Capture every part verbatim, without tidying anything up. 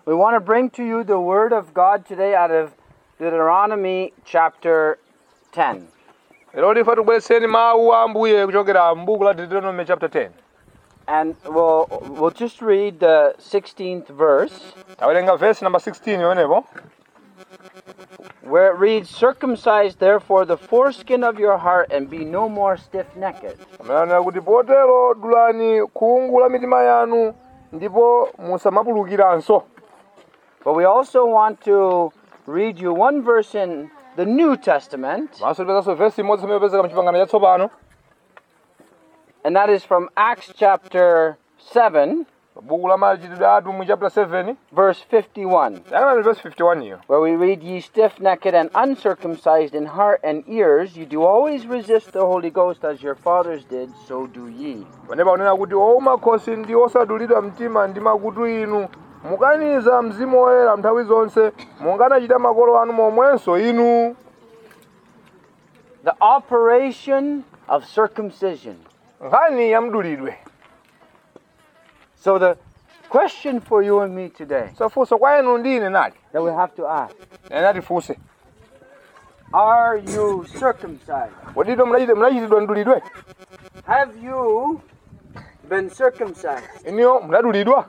We want to bring to you the Word of God today out of Deuteronomy chapter ten. Lero ife tibwereseni mawu a Ambuye kuchokera m'buku la Deuteronomy chapter ten. And we'll, we'll just read the sixteenth verse, Tawerenga verse number sixteen yonepo. where it reads, "Circumcise therefore the foreskin of your heart and be no more stiff-necked." Amanena kuti potero dulani khungu la mitima yanu ndipo musamapulukiranso. But we also want to read you one verse in the New Testament, Maso tipezanso verse imodzi imene yopezeka m'chipangano chatsopano. and that is from Acts chapter seven, Buku la Machitidwe a Atumwi chapter seven. verse fifty-one, Yang'ana verse fifty-one iyo. where we read, "Ye stiff-necked and uncircumcised in heart and ears, you do always resist the Holy Ghost as your fathers did, so do ye." Panepa unena kuti owuma khosi ndi osadulidwa mtima ndi makutu inu mukaniza Mzimu Woyera nthawi zonse munganachita makolo anu momwenso inu. The operation of circumcision. Nkhani ya mdulidwe. So the question for you and me today Safunso kwa inu ndi ine nali. that we have to ask, Ena tifunse. are you circumcised? Kodi munachitidwa mdulidwe? Have you been circumcised? Iniyo munadulidwa?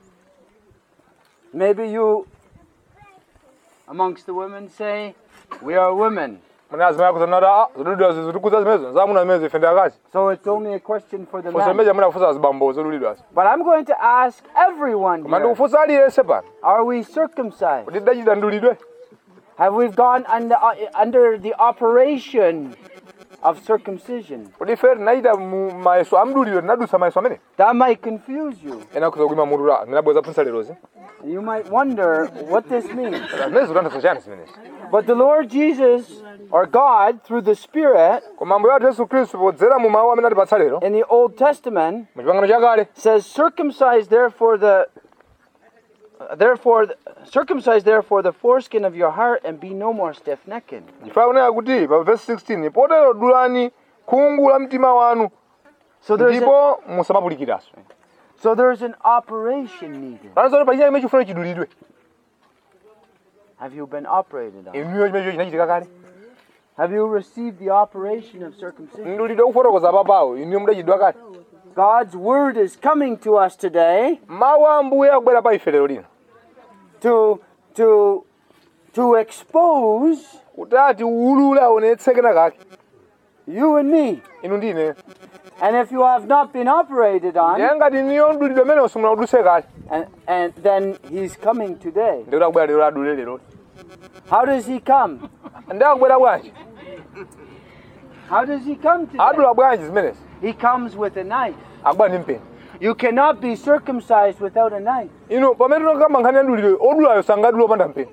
Maybe you, amongst the women, say, we are women. Munazimaya kuzanara zidulidwa zikuza zimezo zamuna zimezo ife ndi akazi. So it's only a question for the Funso men. meja munafunsa zibambo zidulidwa. But I'm going to ask everyone Koma here, ndikufunsa aliyense pano. are we circumcised? Kodi tidachita mdulidwe? Have we gone under, uh, under the operation of circumcision? Kodi ife tinachita mu mayeso a mdulidwe tinadusa mayeso amene? That might confuse you. Ena kuza kuima mudula ndinabweza funsa lerozi. You might wonder what this means. Zimene zikutanthauza chani zimenezi. But the Lord Jesus, or God, through the Spirit, Koma Ambuye athu Yesu Khristu podzera mu mawu amene atipatsa lero in the Old Testament, mu chipangano chakale says, "Circumcise therefore the, uh, therefore, the, circumcise therefore the foreskin of your heart, and be no more stiff-necked." chifukwa kunena kuti pa verse sixteen potero dulani khungu la mtima wanu So there's, a, ndipo musamapulikiranso. so there's an operation needed. Tanzani pachina chimene chifuna chidulidwe. Have you been operated on? Inuyo chimene chinachitika kale. Have you received the operation of circumcision? Mdulidwe ukufotokoza papawo inuyo mudachidwa kale. God's word is coming to us today Mawu a Ambuye akubwera pa ife lero lino to to to expose kuti ati ulule aonetse kena kake you and me. inu ndine. And if you have not been operated on, Ndiye ngati iniyo mdulidwe amene osumuna uduse kale and, and then he's coming today. ndikuti akubwera lero adule lero. How does he come? Ndiye akubwera bwanji? How does he come today? Adula bwanji zimenezi? He comes with a knife. Akubwera ndi mpeni. You cannot be circumcised without a knife. Inu pamene tinokamba nkhani ya mdulidwe odulayo sangadule opanda mpeni.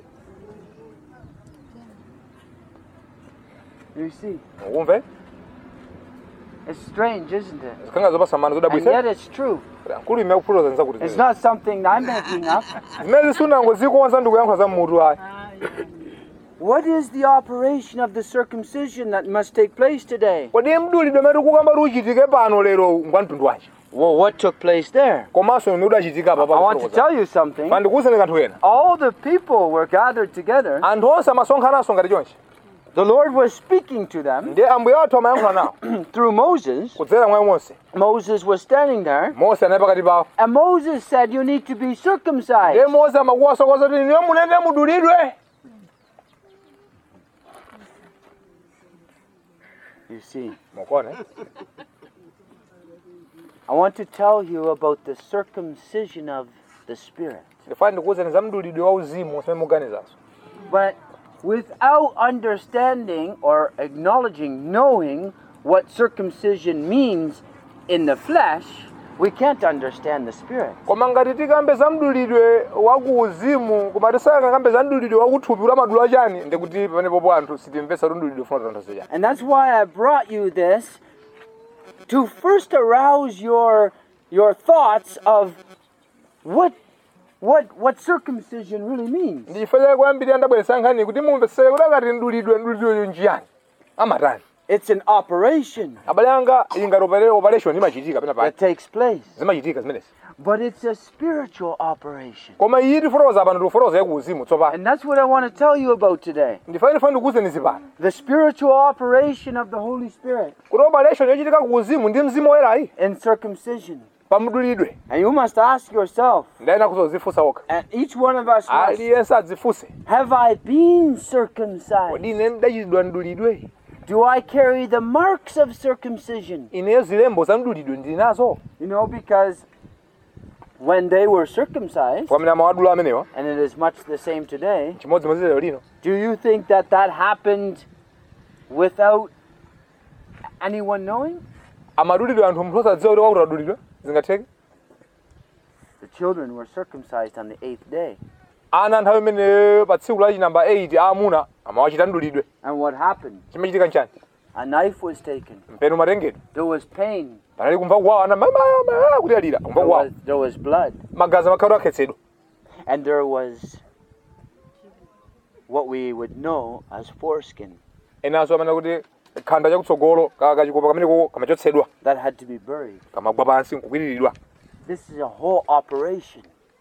You see, Ukumve? it's strange, isn't it? Zikhanga zopasamana And zodabwisa. yet it's true. Nkulu ime kufuloza nza kuti. It's not something I'm making up. Zimene sunango zikuwanza ndikuyankhula za mutu ayi. What is the operation of the circumcision that must take place today? Kodi mdulidwe amene tikukamba kuti uchitike pano lero ngwa mtundu wanji? Well, what took place there? Komanso ni udachitika apa I want to tell you something. Pandikuwuzeni kanthu kena. All the people were gathered together. Anthu onse amasonkhanaso ngati chonchi. The Lord was speaking to them Ndiye Ambuye athu amayankhula nawo through Moses. kudzera mwa Mose. Moses was standing there, Mose anali pakati pawo. and Moses said, "You need to be Ndiye circumcised." Mose amakuwasokoza kuti niwe munene mudulidwe. You see, Mukone. I want to tell you about the circumcision of the Spirit. Ndifuna ndikuwuzeni za mdulidwe wa uzimu umene muganizaso. But without understanding or acknowledging, knowing what circumcision means in the flesh, we can't understand the Spirit. Koma ngati tikambe za mdulidwe wa kuuzimu koma tisakakambe za mdulidwe wa kuthupi ula madula chani ndikuti pamenepopo anthu sitimvetsa kuti mdulidwe ufuna kutanthauza chani. And that's why I brought you this, to first arouse your your thoughts of what what what circumcision really means. Ndifuna kuyambirira ndabweretsa nkhani kuti mumvetsere kuti akati mdulidwe mdulidwe njiyani amatani. It's an operation Abale anga ingati operation imachitika pena that pake. takes place. Zimachitika zimenezi. But it's a spiritual operation. koma iyi tiforoza pano tiforoza yakuuzimu tsopano And that's what I want to tell you about today. ndifane fane ndikuwuzeni pano The spiritual operation of the Holy Spirit kuti operation yochitika kuuzimu ndi mzimu woyerayi in circumcision. pamudulidwe And you must ask yourself, ndayena kuzozifunsa okha and each one of us must, aliyense adzifunse have I been circumcised? kodi ine ndachitidwa mdulidwe Do I carry the marks of circumcision? ineyo zilembo za mdulidwe ndili nazo You know, because when they were circumcised, pamene amawadula amenewa and it is much the same today, chimodzimodzi lero lino do you think that that happened without anyone knowing? amadulidwe anthu munthu osadziwa kuti wakuti adulidwe zingatheke The children were circumcised on the eighth day. ana nthawi imeneyo pa tsiku lachi namba eight aamuna amawachita mdulidwe And what happened? chimachitika nchani A knife was taken. mpeni umatengedwa There was pain. panali kumva kuwawa ana mama mama kuti alira kumva There kuwawa was, there was blood. magazi amakhala akhetsedwa And there was what we would know as foreskin enanso amene kuti khanda chakutsogolo kachikopa kameneko kamachotsedwa that had to be buried. kamagwa pansi nkukwiriridwa This is a whole operation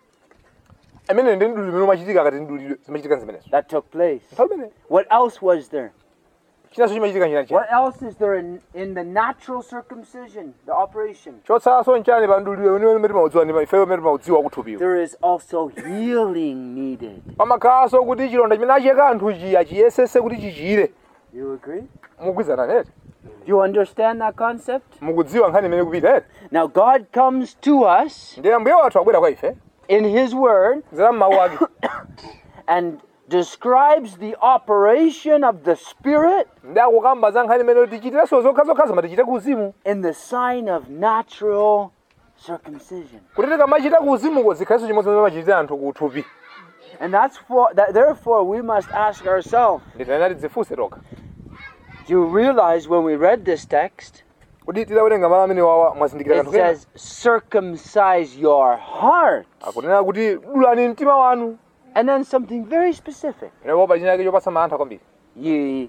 amene ndi mdulidwe umene umachitika akati mdulidwe zimachitika zimenezo that took place. nthawi imene What else was there? chinanso chimachitika nchina chani What else is there in, in the natural circumcision, the operation? chotsaso nchani pa mdulidwe umene umene timaudziwa ndi ifeyo umene timaudziwa kuthupiwa There is also healing needed. pamakhalanso kuti chilonda chimene achiyeka anthu chiya chiyesese kuti chichire You agree? mukugwizana neti Do you understand that concept? mukudziwa nkhani imene kupita eti Now God comes to us ndiye mbuye wathu akubwera kwa ife in His Word zera m'mawu ake and describes the operation of the Spirit ndi akukamba za nkhani imene tichitireso zokhazokhaza matichite kuuzimu in the sign of natural circumcision. kuti tikamachita kuuzimuko zikhalenso chimodzi zimene machitira anthu kuthupi And that's for that, therefore we must ask ourselves, nditayena tidzifunse tokha do you realize when we read this text, kuti titawerenga malo amene wawa mwazindikira it kanthu kena says circumcise your heart. akunena kuti dulani mtima wanu And then something very specific. ine pa china chake chopatsa mantha kwambiri Ye,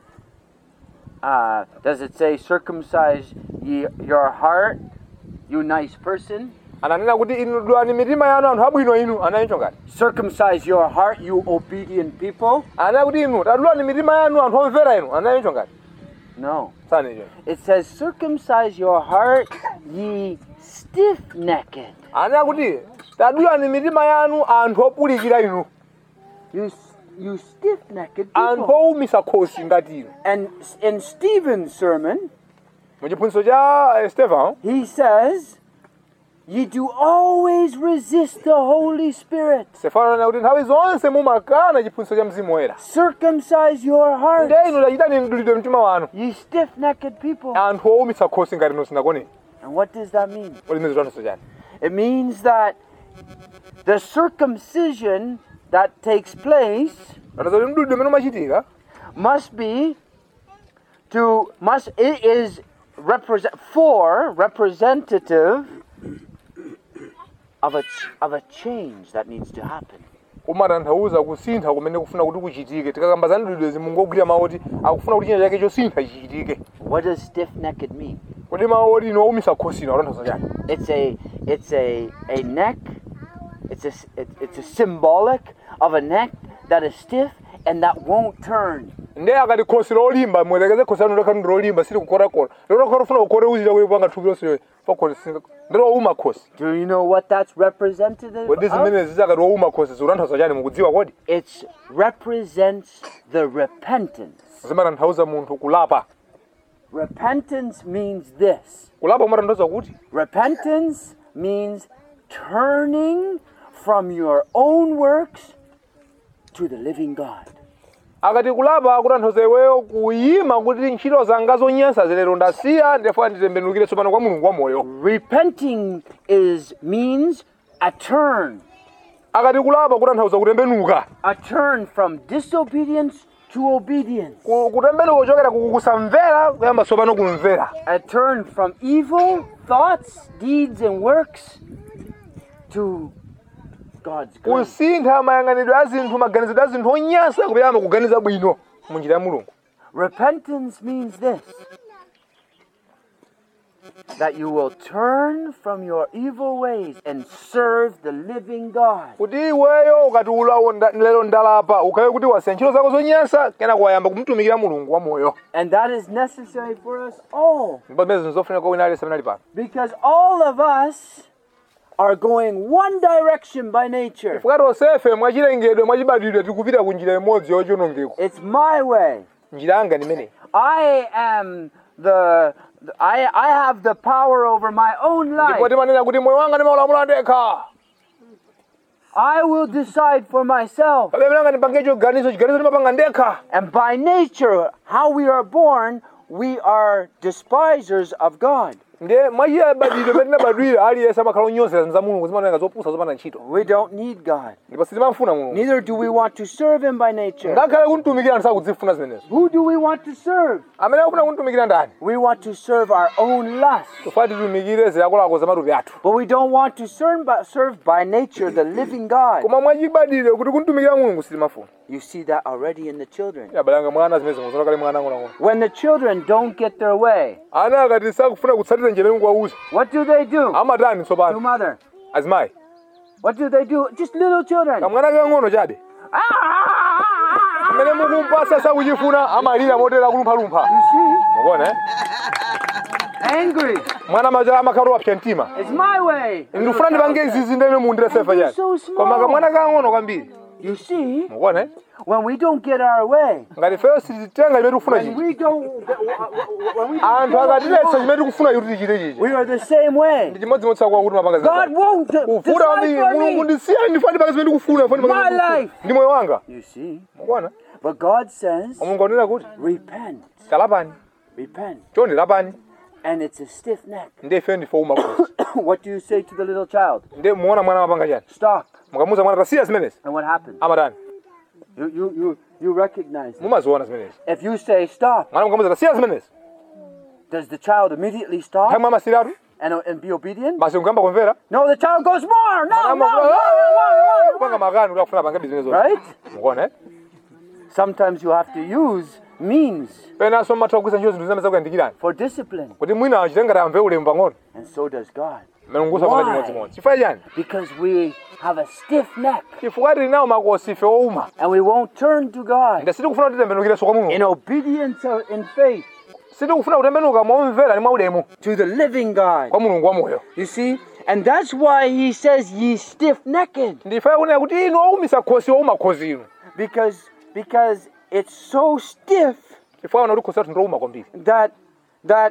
uh, does it say circumcise ye, your heart, you nice person? ananena kuti inu dulani mitima yanu anthu abwino inu anayencho ngati Circumcise your heart, you obedient people? ananena kuti inu tadulani mitima yanu anthu omvera inu anayencho ngati No. sanecho It says circumcise your heart, ye stiff-necked. ananena kuti tadulani mitima yanu anthu opulikira inu You, you stiff-necked anthu people. owumisa khosi ngati inu And in Stephen's sermon, muchiphunzitso cha eh, Stefano he says, ye do always resist the Holy Spirit. Stefano ananena kuti nthawi zonse mumakana chiphunzitso cha mzimu woyera Circumcise your heart, nde inu tachitani mdulidwe mtima wanu ye stiff-necked people. anthu owumisa khosi ngati inu sinakoneni And what does that mean? kuti zimene zitonso chani It means that the circumcision that takes place tanthauza kuti mdulidwe umene umachitika must be to must it is represent for representative of a ch- of a change that needs to happen. kumatanthauza kusintha kumene kufuna kuti kuchitike tikakamba za mdulidwezi mungogwira mawu oti akufuna kuti china chake chosintha chichitike What does stiff-necked mean? kuti mawu oti inu owumisa khosi inu atanthauza chani It's a it's a a neck. It's a s- it, it's a symbolic of a neck that is stiff and that won't turn. nde akati khosi lolimba mwelekeze khosi anu lekha lolimba sili kukorakora lolokora ufuna ukore uzira kuti panga thupi lonse pakhosi ndilo owuma khosi Do you know what that's representative kodi of? zimene zizakati owuma khosi zikutanthauza chani mukudziwa kodi It represents the repentance. zimatanthauza munthu kulapa Repentance means this. kulapa kumatanthauza kuti Repentance means turning from your own works to the living God. akati kulapa kutanthauza iweyo kuyima kuti ntchito zanga zonyansa zilero ndasiya ndifuna nditembenukire tsopano kwa mulungu wa moyo Repenting is means a turn. akati kulapa kutanthauza kutembenuka A turn from disobedience to obedience. Ku- kutembenuka kuchokera kukusamvera kuyamba tsopano kumvera A turn from evil thoughts, deeds, and works to God's good. kusintha mayang'anidwe a zinthu maganizidwe a zinthu onyansa kupitama kuganiza bwino munjira ya mulungu Repentance means this. that you will turn from your evil ways and serve the living God. kuti iweyo ukatiulawo lero ndalapa ukhale kuti wasiya ntchito zako zonyansa kena kuwayamba kumutumikira mulungu wa moyo. And that is necessary for us all. ndipo mezi zofunika wina aliyense amene ali pano. Because all of us are going one direction by nature. Fukati onsefe mwachilengedwe mwachibadwidwe tikupita ku njira imodzi yochonongeko. It's my way. Njira yanga ni imene. I am the, the I I have the power over my own life. Ndipo timanena kuti moyo wanga ndimaulamula ndekha. I will decide for myself. Pamene mnanga ndipange chiganizo chiganizo ndimapanga ndekha. And by nature, how we are born, we are despisers of God. Ndiye mwachibadwidwe pamene tinabadwira aliyense amakhala onyozera za mulungu zimaoneka zopusa zopanda ntchito. We don't need God. Ndipo sitimamfuna mulungu. Neither do we want to serve him by nature. ngakhale kumutumikira ndisakudzifuna zimenezo. Who do we want to serve? amene akufuna kumutumikira ndani? We want to serve our own lust. tofati titumikire zilakolako za matupi athu. But we don't want to serve by, serve by nature the living God. koma mwachibadwidwe kuti kumutumikira mulungu sitimafuna. You see that already in the children. yabalanga mwana zimene zimuzona kale mwana ngona ngona. When the children don't get their way, ana akati sakufuna kutsatira njira imwe kwauza. what do they do? amatani To tsopano. mother. azimayi. What do they do? Just little children. kamwana kang'ono chabe. amene mukumpasa sakuchifuna amalira motera kulumphalumpha. You see? mukuona eh? Angry. mwana maja amakhala wapsa mtima. It's my way. ndikufuna ndipange izizi ndene mundire sefa chani. So small. koma kamwana kang'ono kwambiri. You see? mukuona eh? When we don't get our way, ngati feyo sititenga chimene tikufuna when chichi. we don't, when we anthu don't akatiletsa go, chimene tikufuna kuti tichite chichi. we are the same way. ndi chimodzimodzi chakuwa kuti mapanga God zinthu. won't de- kufuna kwambiri decide for mulungu me. ndisiyani ndifuna ndipanga zimene ndikufuna. ndifuna ndipanga My zimene ndikufuna. life. ndi moyo wanga. You see? mukuona. But God says, mulungu akunena kuti repent, talapani. repent. chonde lapani. And it's a stiff neck. ndi ife ndife uma kusi. What do you say to the little child? ndi muona mwana mapanga chani. Stop. mukamuza mwana tasiya zimenezi. And what happens? amatani. You, you, you, you recognize it. mumaziona zimenezi. If you say stop, mwana mukamuza tasiya zimenezi. does the child immediately stop nthawi amasiratu. and, and be obedient? basi nkuyamba kumvera. No, the child goes more. No, no, no, no, no, kupanga makani kuti akufuna pange bizinezi. Right? mukuona eh? Sometimes you have to use means penanso mmatha kugwiritsa ntchito zinthu zimene zakuyandikirani. for discipline. kuti mwina achite ngati amve ulemu pang'ono. And so does God. mulungu sapanga chimodzimodzi. chifukwa chani? Because we have a stiff neck chifukwa tili nawo makosi ife ouma. and we won't turn to God nde sitikufuna kuti titembenukirenso kwa mulungu. in obedience or in faith sitikufuna kutembenuka momvera ndi mwaulemu to the living God. kwa mulungu wa moyo. You see? And that's why he says ye stiff-necked. ndife kunena kuti inu oumisa khosi ouma khosi inu. Because because it's so stiff chifukwa ana kuti khosi athu ndouma kwambiri. that that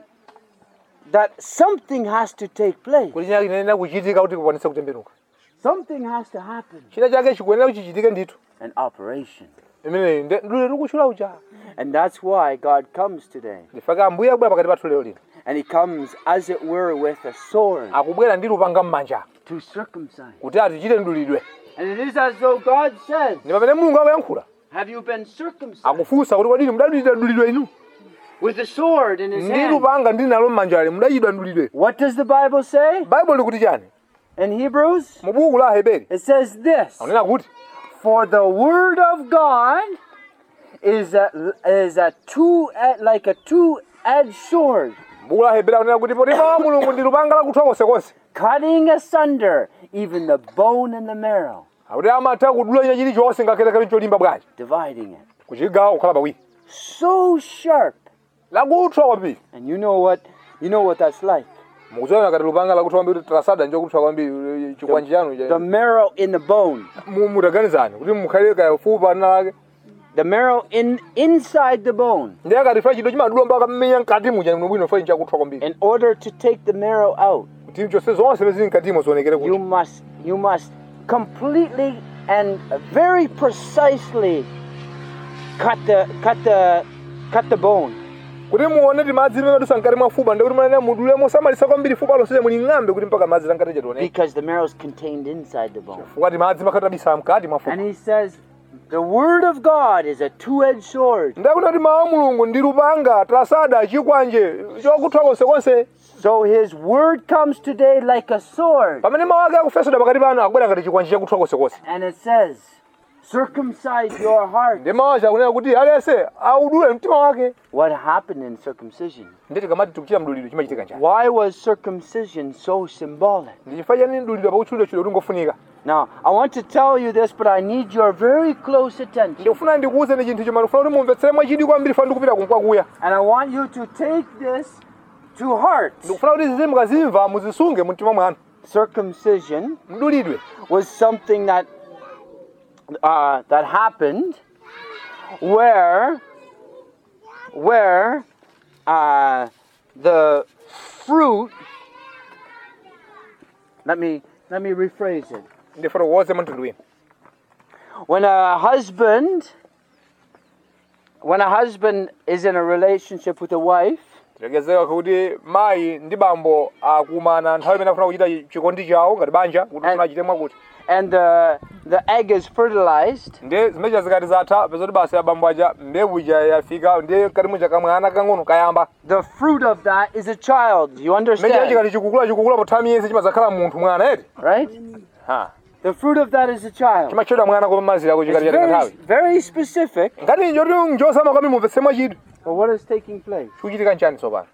that something has to take place. kuti china chinenera kuchitika kuti kukwanise kutembenuka. Something has to happen. china chake chikuyenera kuti chichitike ndithu. An operation. imeneyi nde ndule tikutchula uja. And that's why God comes today. ndife ambuye akubwera pakati pathu lero lino. And he comes as it were with a sword akubwera ndi lupanga m'manja to circumcise. kuti atichite mdulidwe. And it is as though God says, ndi pamene mulungu akuyankhula have you been circumcised? akufunsa kuti kodi mudachita mdulidwe inu. With a sword in his ndi hand. lupanga ndi nalo m'manjali mudachita mdulidwe. What does the Bible say? baibulo likuti chani? In Hebrews, mu buku la Aheberi it says this. akunena kuti For the word of God is a, is a two like a two-edged sword, buku la Aheberi akunena kuti poti mawu a mulungu ndi lupanga lakuthwa konsekonse. cutting asunder even the bone and the marrow, akuti amatha kudula china chilichonse ngakhale cholimba bwanji. dividing it. kuchigawa kukhala pawiri. So sharp. lakuthwa kwambiri. And you know what you know what that's like. mukudziona ngati lupanga lakuthwa kwambiri trasada njo kuthwa kwambiri chikwanji chanu. The marrow in the bone. mutaganizani kuti mukhale kafupa nina lake. The marrow in inside the bone. ndiye akati fa chidwe chimadula mpaka mmenya mkati muja mwino fa chakuthwa kwambiri. In order to take the marrow out, kuti chonse zonse zili mkatimo zionekere you kuti. must you must completely and very precisely cut the cut the cut the bone. kuti muone ti madzi limene madusa mkati mwa fupa ndi kuti mwanene mudule mosamalisa kwambiri fupa lonse muli ng'ambe kuti mpaka madzi tankati chatione. Because the marrow is contained inside the bone. fuka ti madzi makati abisa mkati mwa fupa. And he says the word of God is a two-edged sword. ndakuti kuti mawu a mulungu ndi lupanga trasada chikwanje chokuthwa konsekonse. So his word comes today like a sword. pamene mawu ake akufesedwa pakati pano akubwera ngati chikwanje chakuthwa konsekonse. And it says, circumcise your heart. ndi mawacha kunena kuti alese audule mtima wake. What happened in circumcision? Ndeti kamati tikuchita mdulidwe chimachitika njani? Why was circumcision so symbolic? Ndi chifukwa chani mdulidwe pakutchulidwa chule kuti ngofunika? Now, I want to tell you this, but I need your very close attention. Ndikufuna ndikuwuzeni chinthu chimene ndikufuna kuti mumvetsere mwachidwi kwambiri funa ndikupita kunkwakuya. And I want you to take this to heart. Ndikufuna kuti zizi mukazimva muzisunge mu mtima mwanu. Circumcision Mdulidwe was something that uh, that happened where where uh, the fruit. Let me let me rephrase it. ndifuna kuwoze mtundu wina. When a husband when a husband is in a relationship with a wife, Tilegezeka kuti mayi ndi bambo akumana nthawi imene akufuna kuchita chikondi chawo ngati banja kuti akufuna achite mwakuti. and the the egg is fertilized, Ndi zimenezo zikati zatha pezoti basi abambo aja mbewu ija yafika ndi kati muja kamwana kang'ono kayamba. the fruit of that is a child. You Mmene understand? chikati chikukula chikukula po nthawi yense chimazakhala munthu mwana eti. Right? Ha. The fruit of that is a child. Chimachedwa mwana koma mazira It's kuchikati chati very, nthawi. very specific. Ngati njoti njosama kwambiri mumvetse mwachidwi. But what is taking place? Chikuchitika nchani tsopano?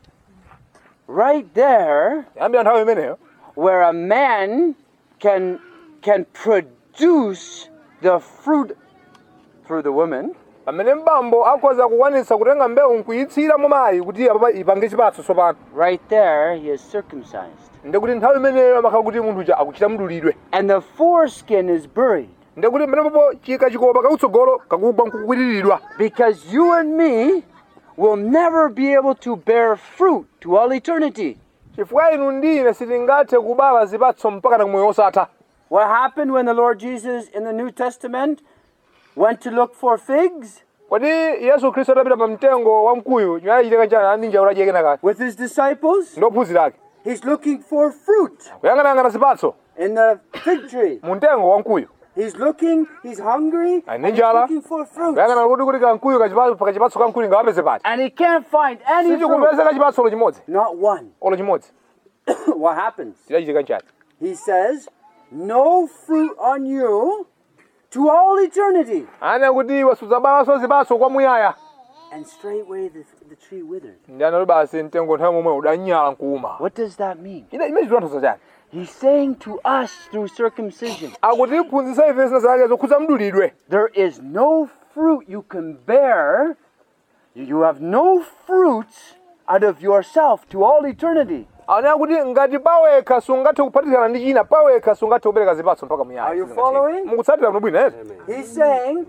Right there, Yambira nthawi imeneyo where a man can can produce the fruit through the woman, pamene mbambo akhoza kukwanitsa kutenga mbewu nkuyitsira mu mayi kuti apa ipange chipatso tsopano. right there he is circumcised. Ndekuti nthawi imeneyo amakhala kuti munthu uja akuchita mdulidwe. And the foreskin is buried. Ndekuti mmene popo chika chikopa kakutsogolo kakugwa nkukwiriridwa. Because you and me will never be able to bear fruit to all eternity. Chifukwa inu ndine sitingathe kubala zipatso mpaka na moyo osatha. What happened when the Lord Jesus in the New Testament went to look for figs Kodi Yesu Khristu atapita pa mtengo wa mkuyu chimene chitika chani aninja ula chiyekena kale. with his disciples? Ndi ophunzira ake. He's looking for fruit Kuyang'anayang'ana zipatso in the fig tree. mu mtengo wa mkuyu. He's looking, he's hungry, Ane and he's njala. looking for fruit. Kuyang'ana kuti kuti ka mkuyu kachipatso pa kachipatso ka mkuyu ngawapeze pati. And he can't find any fruit. Sichikupeza kachipatso olo chimodzi. Not one. Olo chimodzi. What happens? Chidachitika nchani? He says, no fruit on you to all eternity. Ana kuti iwe sudzabalaso zipatso kwa muyaya. And straightway the, the tree withered. Ndi anali basi mtengo nthawi momwe udanyala nkuuma. What does that mean? Ine imene chitonthozo chani? He's saying to us through circumcision, Akutiphunzitsa ife zina zake zokhudza mdulidwe. there is no fruit you can bear. You have no fruits out of yourself to all eternity. Ana kuti ngati pawekha sungathe kuphatikana ndi china, pawekha sungathe kubereka zipatso mpaka muyaya. Are you following? Mukutsatira bwino bwino eti? He's saying,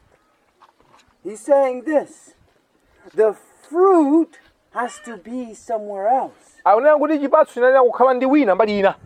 he's saying this. The fruit has to be somewhere else. Akunena kuti chipatso chinalina kukhala ndi wina mbali ina.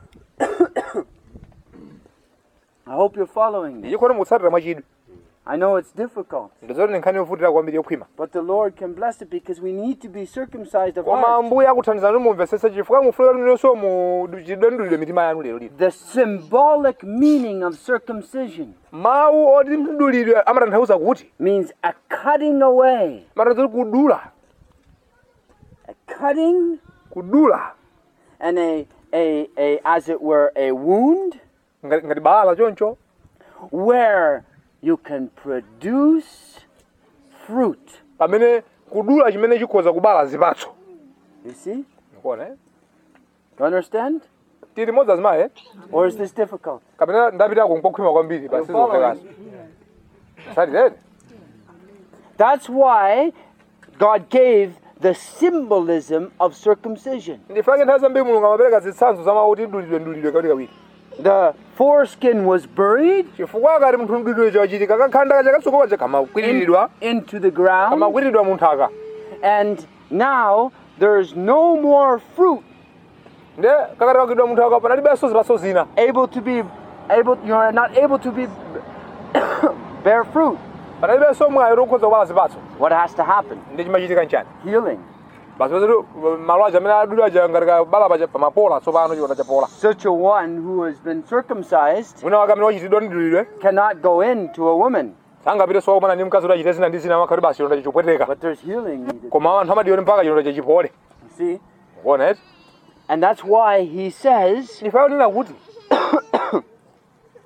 I hope you're following me. Ndichikhono mukutsatira mwachidwi. I know it's difficult, Ndizoti nkhani yovutira kwambiri yokhwima. but the Lord can bless it because we need to be circumcised of Koma heart. Ambuye akuthandizani kuti mumvetsetse chifukwa mufunika linonso mudulidwe mitima yanu lero lino. The symbolic meaning of circumcision Mawu oti mdulidwe amatanthauza kuti means a cutting away, amatanthauza kudula, a cutting kudula and a, a, a as it were, a wound ngati ngati bala choncho where you can produce fruit. pamene kudula chimene chikhoza kubala zipatso. You see? Mukuona eh? You understand? Tiri modzi azimaye Or is this difficult? kapena ndapitako nkokhwima kwambiri basi following? zomvekazo. Sali red. That's why God gave the symbolism of circumcision. Ndifake nthawi zambiri Mulungu amapereka zitsanzo za mawu kuti mdulidwe mdulidwe kawiri kawiri. The foreskin was buried Chifukwa akati munthu mdulidwe chachitika kakhanda chakatsokola cha kamakwiriridwa in, into the ground, kamakwiridwa mu nthaka. and now there's no more fruit Nde kakati kakwidwa mu nthaka panalibenso zipatso zina. able to be able. You're not able to be bear fruit. Panalibenso mwayi ukhoza kubala zipatso. What has to happen? Ndi chimachitika nchani? Healing. Basi pazatu malo aja amene adulidwa aja ngati kabala paja pamapola tsopano chiwona chapola. Such a one who has been circumcised Mwina wake amene wachitidwa ndi mdulidwe cannot go into a woman, sangapite so kumana ndi mkazi kuti achite zina ndi zina makati basi chilonda chichopweteka. but there's healing needed. Koma anthu amati yoti mpaka chilonda chachipole. You see? Mukuona eti? And that's why he says, Ndifayo nena kuti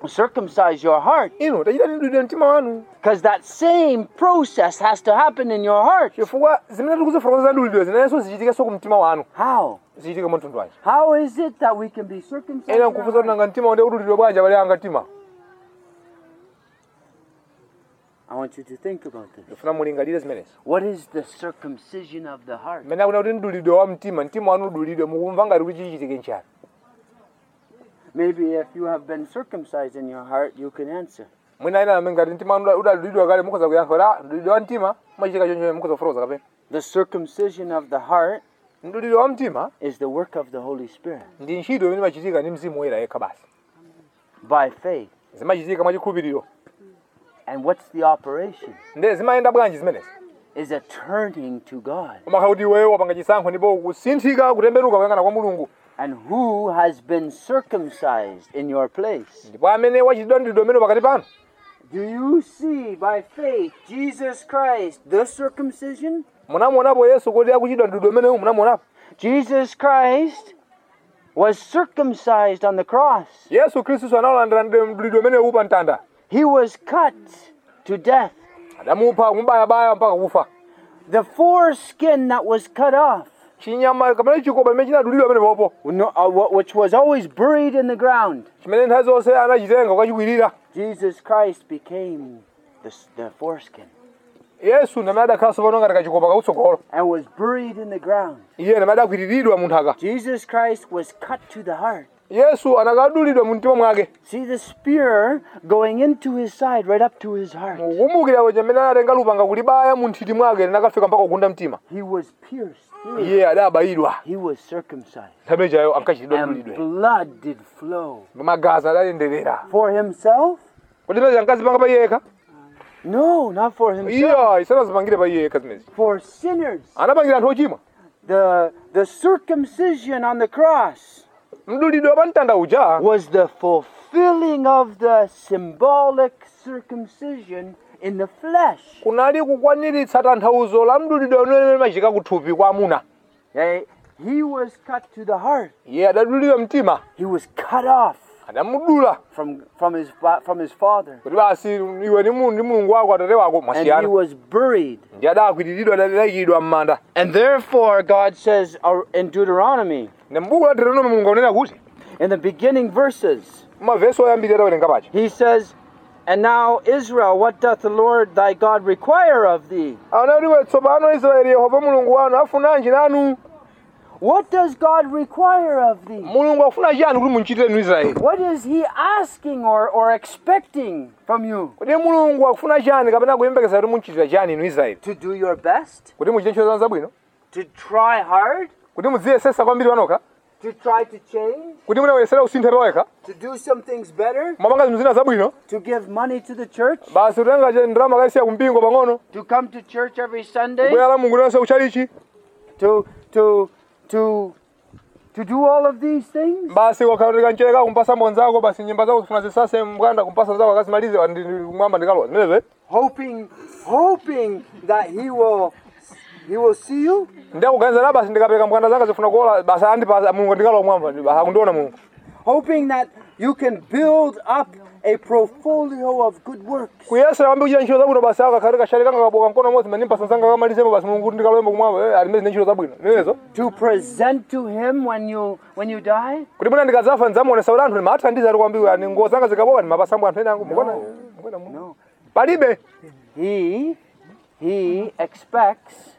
circumcise your heart, inu tachita mdulidwe mtima wanu, because that same process has to happen in your heart. chifukwa zimene tikuzifotokoza mdulidwe zinenso zichitikenso ku mtima wanu. How? Zichitike mu mtundu wanji. How is it that we can be circumcised? Ena nkufunsa kuti nanga mtima wonde udulidwe bwanji abale anga mtima. I want you to think about this. Ndifuna mulingalire zimenezi. What is the circumcision of the heart? Mmene akuna kuti mdulidwe wa mtima, mtima wanu udulidwe mukumva ngati kuti chichitike nchani. Maybe if you have been circumcised in your heart, you can answer. Mwina ina amene ngati mtima wanu udalidwa kale mukhoza kuyankha ra mdulidwe wa mtima machitika choncho mukhoza kufotokoza kapena. The circumcision of the heart Mdulidwe wa mtima is the work of the Holy Spirit. ndi ntchito imene imachitika ndi Mzimu Woyera yekha basi. By faith. Zimachitika mwachikhulupiriro. And what's the operation? Nde zimayenda bwanji zimenezi? Is a turning to God. Umakhala kuti iweyo wapanga chisankho ndipo kusinthika kutembenuka kuyang'ana kwa Mulungu. And who has been circumcised in your place? Ndipo amene wachitidwa mdulidwe umene pakati panu. Do you see by faith Jesus Christ, the circumcision? Munamuonapo Yesu kuti akuchitidwa mdulidwe umene umu munamuonapo. Jesus Christ was circumcised on the cross. Yesu Khristu analandira mdulidwe umene uwu pa mtanda. He was cut to death. Adamupha kumbayabaya mpaka kufa. The foreskin that was cut off, Chinyama kamene chikopa imene chinadulidwa pamene popo. no- uh, wh- which was always buried in the ground. Chimene nthawi zonse anachitenga kukachikwirira. Jesus Christ became the, s- the foreskin Yesu ndamene adakhalanso pano ngati kachikopa kautsogolo. and was buried in the ground. Iye ndamene adakwiriridwa mu nthaka. Jesus Christ was cut to the heart. Yesu anakadulidwa mu mtima mwake. See the spear going into his side right up to his heart. Mukumbukira kuti amene anatenga lupanga kulibaya mu nthiti mwake linakafika mpaka kugunda mtima. He was pierced through. Iye adabayidwa. He was circumcised. Nthawi chayo ankachitidwa And mdulidwe. blood did flow. Magazi adayenderera. For himself? Kuti peza ankazipanga pa iye yekha? No, not for himself. Iya, isanazipangire pa iye yekha zimezi. For sinners. Anapangira anthu ochimwa. The, the circumcision on the cross Mdulidwe pa mtanda uja was the fulfilling of the symbolic circumcision in the flesh. kunali kukwaniritsa tanthauzo la mdulidwe umene umachika kuthupi kwa amuna. Okay? He was cut to the heart. Iye adadulidwa mtima. He was cut off Adamudula. from, from, his, fa- from his father. Kuti basi iwe ni Mulungu ndi Mulungu wako atate wako And he mwasiyana. was buried. Ndi adakwiriridwa adayikidwa m'manda. And therefore, God says uh, in Deuteronomy, Ne m'buku la Deuteronomy Mulungu akunena kuti in the beginning verses, mavesi oyambirira tawerenga paja. he says, "And now, Israel, what doth the Lord thy God require of thee?" Ana kuti tsopano Israeli Yehova Mulungu wanu afunanji nanu? What does God require of thee? Mulungu afuna chiyani kuti munchitire nu Israeli? What is he asking or, or expecting from you? Kuti Mulungu akufuna chiyani kapena kuyembekeza kuti munchitira chiyani nu Israeli? To do your best? Kuti muchite ntchito zanu zabwino? To try hard? Kuti mudziyesesa kwambiri wanoka? To try to change? Kuti munayesera kusintha pawekha? To do some things better? Mapanga zinthu zina zabwino? To give money to the church? Basi utenga ndalama kaisiya kumpingo pang'ono? To come to church every Sunday? Kubwera Mulungu lonse kuchalichi? To, to, to, to do all of these things? Basi wakautika nchereka kumpasa mbonzako basi nyimba zako zifuna zisase mkanda kumpasa zako akazimalize mwamba ndikalowa. Zimenezi? Hoping, hoping that he will, he will see you? Ndakuganiza basi ndikapereka mkanda zanga zifuna kuola basi andipa Mulungu ndikalowa mwamba hakundiona Mulungu. Hoping that you can build up a portfolio of good works. Kuyesera kwambiri kuchita ntchito zabwino basi akakhalika shali kanga kaboka mkono modzi manimpa sanzanga kamalizemo basi Mulungu ndikalowa kumwamba ali mezi ntchito zabwino. Zimenezo? To present to him when you when you die? Kuti muna ndikazafa ndzamuonesa kuti anthu ndimathandiza ali kwambiri ani nguo zanga zikaboka ndimapasambo anthu ena angu mukona. No. Palibe. He he expects,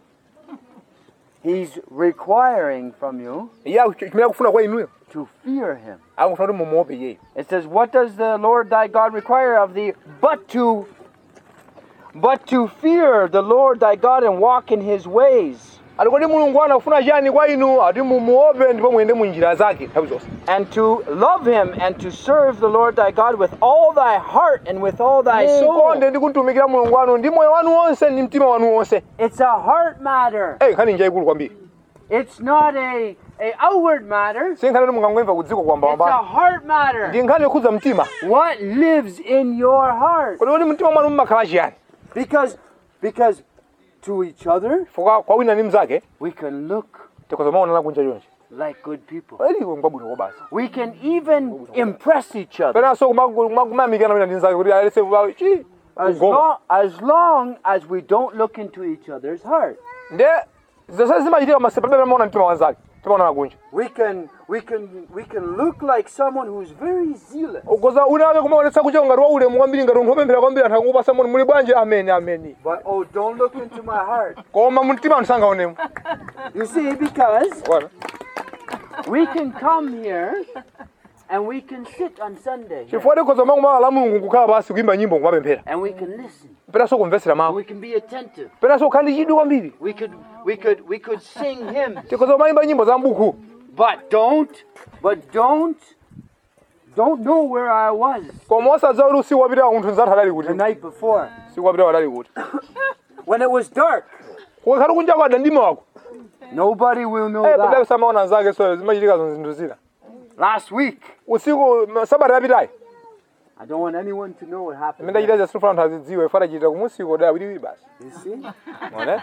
he's requiring from you Iye chimene akufuna kwa inuyo. to fear him. Akufuna kuti mumuope iye. It says, "What does the Lord thy God require of thee but to but to fear the Lord thy God and walk in his ways, Ali kuti Mulungu wanu akufuna chiyani kwa inu ati mumuope ndipo muyende mu njira zake nthawi zonse. and to love him and to serve the Lord thy God with all thy heart and with all thy soul." Mukonde ndi kuntumikira Mulungu wanu ndi moyo wanu wonse ndi mtima wanu wonse. It's a heart matter. Eh, nkhani njayikulu kwambiri. It's not a, a outward matter. Si nkhani kuti mungangomva kudziko kwamba It's a wamba. heart matter. Ndi nkhani yokhudza mtima. What lives in your heart? Kuti kuti mtima mwanu mumakhala chiyani? Because because to each other Fuka kwa wina ndi mnzake we can look tikhoza maonana kunja chonse. like good people. Eliwo ngwabwino basi. We can even impress each other. Penaso kumamikana mina ndinzake kuti alese kuba chi. As long, as long as we don't look into each other's heart. Nde zesezimachitira masepabebe mona mtima wanzake. Timaona nakunja. We can we can we can look like someone who's very zealous. Ukoza unawe kumaonesa kucho ngati waule mukwambiri ngati ntopemphera kwambiri anthu akupa someone muli bwanje amen amen. But oh, don't look into my heart. Koma mtima msanga onemo. You see, because What? we can come here and we can sit on Sunday Chifukwa koza mangoma la Mulungu kukhala basi kuimba nyimbo kumapemphera. and we can listen. Penaso kumvesera And mawu. we can be attentive. Penaso khandi chidu kwambiri. We could we could we could sing hymns. Tikoza maimba nyimbo za mbuku. But don't but don't don't know where I was Koma osadza kuti usiku wapita unthu nzathu adali kuti. the night before. Usiku wapita adali kuti. When it was dark. Kukhali kunja kwa dandima wako. Nobody will know Eh baba that. samaona nzake so zimachitika zonse zinthu zina. Last week. Usiku sabata yapitayi. I don't want anyone to know what happened. Menda chita jasifuna anthu azidziwe fara chita kumusiku da wili basi. You see? Mwana?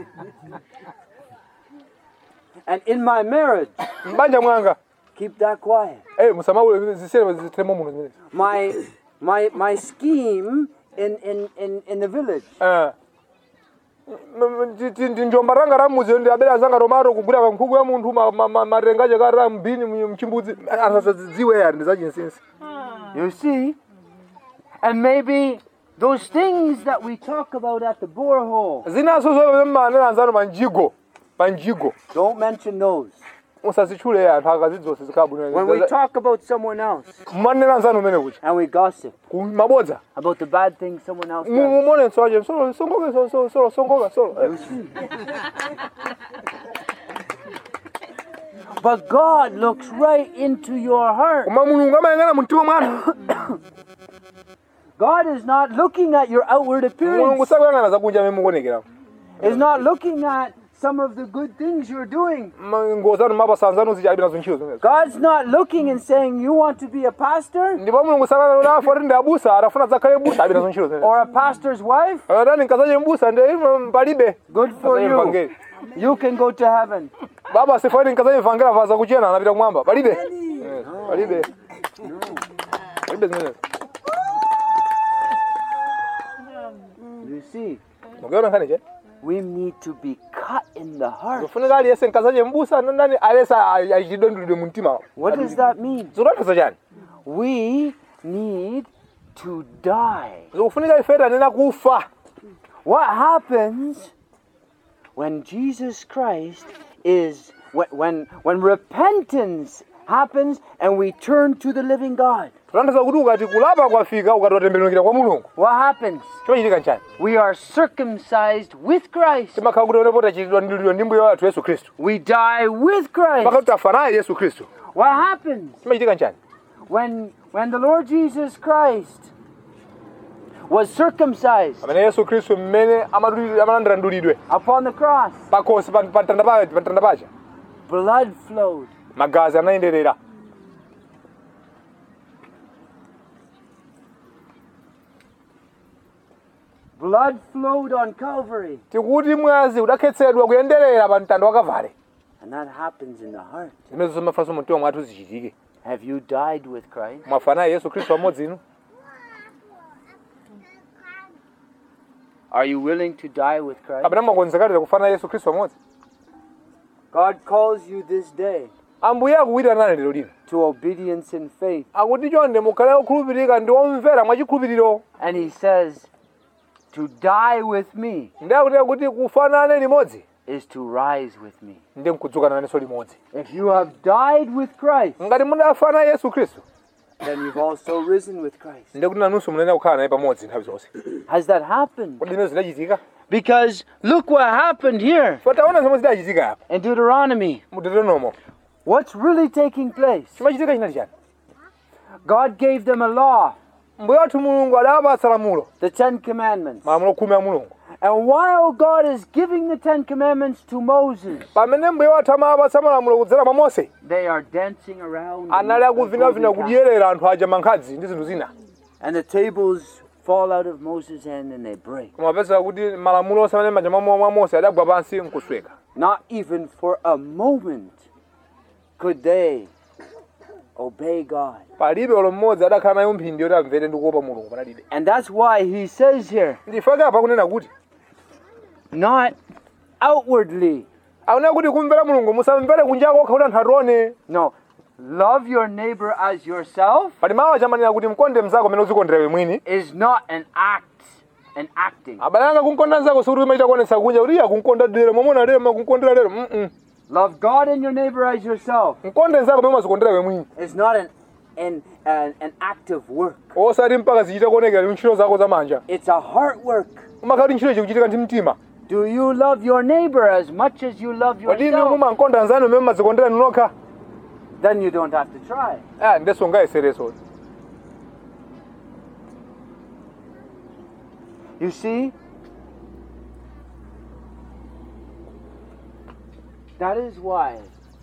And in my marriage, Mbanja mwanga. keep that quiet. Eh musamaule zisere zitremo muno zimene. My my my scheme in in in, in the village. Eh. Njomba ranga ramuzi ndi abera zanga romaro kugura kankhuku ya munthu marenga chakara mbini mchimbudzi anasadziwe yari ndizachinsinsi. You see? And maybe those things that we talk about at the borehole. Zinaso zo manena nzano manjigo. Panjigo. Don't mention those. Usasichule ya anthu akazidzose zikabwino. When we talk about someone else manena nzano mene kuti. and we gossip Mabodza. about the bad things someone else does. Mumone soje solo songoka solo solo songoka solo. You see? But God looks right into your heart. Koma Mulungu amayang'ana mumtima mwanu. God is not looking at your outward Mulungu appearance. sakuyang'ana zakunja mwe mukuonekera. He's not looking at some of the good things you're doing. Ngozano mabasanzano zichalibe nazo ntchito zimene. God's not looking and saying you want to be a pastor Ndipo Mulungu sakuyang'ana kuti afori ndi abusa arafuna zakhale busa alibe nazo ntchito zimene. or a pastor's wife. Adani nkazaje mbusa ndi palibe. Good for you. You can go to heaven. Baba sifoni nkazaje vangela vaza kuchena anapita kumwamba. Palibe. Yes, palibe. Palibe zimene. You see, Mugaona nkani je? we need to be cut in the heart. Zofunika ali yese nkazaje mbusa ndani alesa ajidondulidwe mumtima. What does that mean? Zoratha chani? We need to die. Zofunika ifeta nena kufa. What happens when Jesus Christ is when when, when repentance happens and we turn to the living God? Tulandaza kuti ukati kulapa kwafika ukatotembenukira kwa Mulungu. What happens? Chimachitika nchani? We are circumcised with Christ. Timakhala kuti unapota chitidwa ndilidwa ndi mbuye wathu Yesu Khristu. We die with Christ. Pakati tafa naye Yesu Khristu. What happens Chimachitika nchani? when when the Lord Jesus Christ was circumcised Amene Yesu Khristu mmene amadulidwe amalandira ndulidwe. upon the cross? Pakosi pantanda paja pantanda paja. Blood flowed. Magazi anayenderera. Blood flowed on Calvary. Tikuti mwazi udakhetsedwa kuyenderera pa mtanda wa Kavale. And that happens in the heart. Zimene zimafanso mumtima mwathu zichitike. Have you died with Christ? Mwafa naye Yesu Khristu amodzi inu. Are you willing to die with Christ? Kapena mwakonzekera kufa naye Yesu Khristu amodzi. God calls you this day Ambuye akuwitana lero lino. to obedience and faith. Akuti chonde mukhale okhulupirika ndi omvera mwachikhulupiriro. And he says, to die with me Ndakuti kuti kufanane limodzi is to rise with me. ndi mkudzukana naneso limodzi. If you have died with Christ, Ngati mudafa naye Yesu Khristu, then you've also risen with Christ. ndi kuti nanunso munene kukhala naye pamodzi nthawi zonse. Has that happened? Kodi zimene zidachitika? Because look what happened here Fataona zomwe zidachitika apa. in Deuteronomy. Mu Deuteronomy. What's really taking place? Chimachitika chinali chani? God gave them a law, Mbuye wathu Mulungu adawapatsa lamulo. the Ten Commandments. Malamulo khumi a Mulungu. And while God is giving the Ten Commandments to Moses, Pamene mbuye wathu amapatsa malamulo kudzera mwa Mose, they are dancing around. anali akuvinavina kudyerera anthu aja mankhadzi ndi zinthu zina. And the tables fall out of Moses' hand and they break. Koma mapeza kuti malamulo onse amene m'manja mwa Mose adagwa pansi nkusweka. Not even for a moment could they obey God. palibe olo mmodzi adakhala nayo mphindi yoti amvere ndi kuopa mulungu panalibe. And that's why he says here, Ndifaka apa kunena kuti not outwardly. akunena kuti kumvera mulungu musamvere kunjako okha kuti anthu atione. No, love your neighbor as yourself pali mawu achamanena kuti mkonde mnzako amene uzikondera iwe mwini. is not an act, an acting. abale anga kunkonda mnzako sikuti umaita kuonesa kunja kuti iya kunkonda lero momona lero makunkondera lero. mm Love God and your neighbor as yourself. mkonde mnzako amene umazikondera iwe mwini. It's not an an, an, an act of work. osati mpaka zichita kuonekera ndi ntchito zako zamanja. It's a heart work. umakhala kuti ntchito chikuchitika ndi mtima. Do you love your neighbor as much as you love kodi inu yourself? mumankonda anzanu amene mumazikondera nokha. Then you don't have to try. ah ndeso ngayesereso. You see? That is why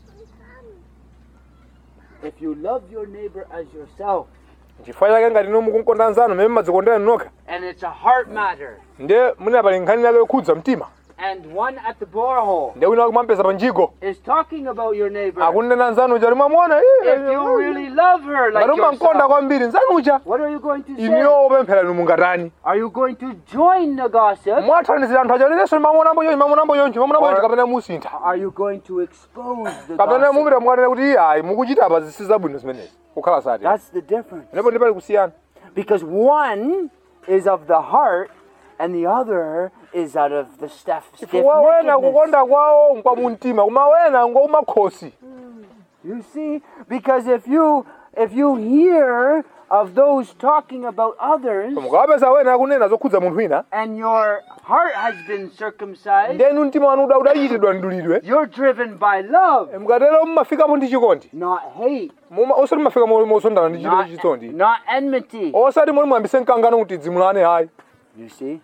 if you love your neighbor as yourself, chifukwa chake ngati inu mukunkonda anzanu amene mumazikondera nokha and it's a heart matter, ndiye muna pali nkhani yake yokhudza mtima. and one at the borehole ndiye wina kumapeza pa njiko is talking about your neighbor, akunena anzanu uja limamuona if you really love her like ngati umankonda yourself, kwambiri nzanu uja what are you going to say? iniyo opemphera inu mungatani. Are you going to join the gossip? mwathandizira anthu aja lineso limamuonambo chonchi mamuonambo chonchi mamuonambo chonchi kapena musintha Are you going to expose the kapena gossip? mupita mukanena kuti iya ayi mukuchita apa zisi zabwino zimenezi kukhala sati. That's the difference. ndipo ndi pali kusiyana. Because one is of the heart and the other is out of the stiff chifukwa wena stiff-neckedness. kukonda kwawo nkwa mumtima koma wena ngo umakhosi. You see? Because if you if you hear of those talking about others mukawapeza wena akunena zokhudza munthu wina and your heart has been circumcised, ndenu mtima wanu uda udachitidwa ndulidwe you're driven by love, mukatero mumafikapo ndi chikondi. not hate, Muma- osati mumafika mo- mosondana ndi chito not, chitondi. not enmity. osati muli mwambise mkangano kuti dzimulane hayi. You see?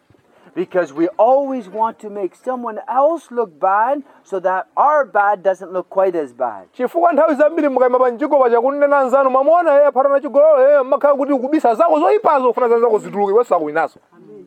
Because we always want to make someone else look bad so that our bad doesn't look quite as bad. chifukwa nthawi zambiri mukayima pa mchiko paja kunena anzanu mamuona eye phatana chigololo eye mmakhala kuti kubisa zako zoyipazo ufuna zanu zako zituluke iwenso akuinaso.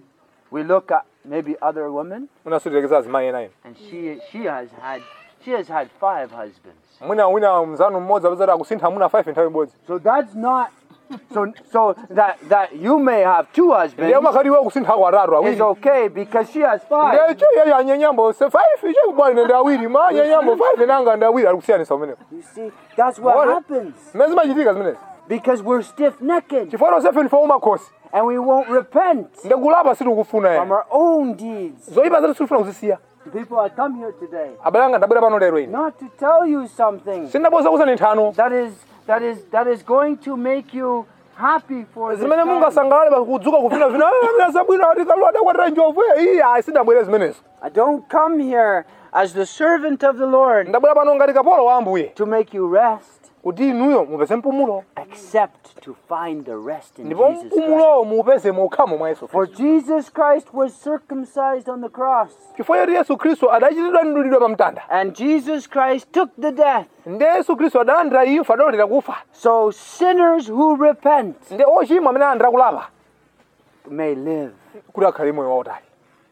We look at maybe other women unasutilekeza azimayi ena ina. and she she has had she has had five husbands. mwina wina mzanu mmodzi apezati akusintha amuna five nthawi imodzi. So that's not so so that that you may have two ndiye husbands umakhati iwe kusintha ako atatu is awiri. okay because she has ndiye five. cho iyeyo anyanyambo se five icho kubwali ndi awiri ma anyanyambo five nanga ndi awiri alikusiyanisa umenewo. You see, that's what What? happens zimene zimachitika zimenezi. because we're stiff-necked chifukwa lonsefe ndife umakhosi. and we won't repent ndikulapa sitikufuna from ya our own deeds. zoyipa zati sitifuna kuzisiya. People, I come here today abale anga ndabwera pano lero ine not to tell you something sindaboza kusani nthano that is that is that is going to make you happy for this zimene time. mungasangalale pakudzuka kufuna vina amene zabwino ati kalu adakwatira njovu iyi ayi sindabwere zimenezo. I don't come here as the servant of the Lord ndabwera pano ngati kapolo wa Ambuye to make you rest, kuti inuyo mupeze mpumulo except to find the rest in ndipo Jesus Christ. mpumulowo muupeze mukhamo mwa Yesu For Khristu. Jesus Christ was circumcised on the cross, chifukwa choti Yesu Khristu adachitidwa ndulidwa pa mtanda and Jesus Christ took the death. ndi Yesu Khristu adalandira imfa adalolera kufa So sinners who repent ndi ochimwa amene alandira kulapa may live. kuti akhale moyo wautali.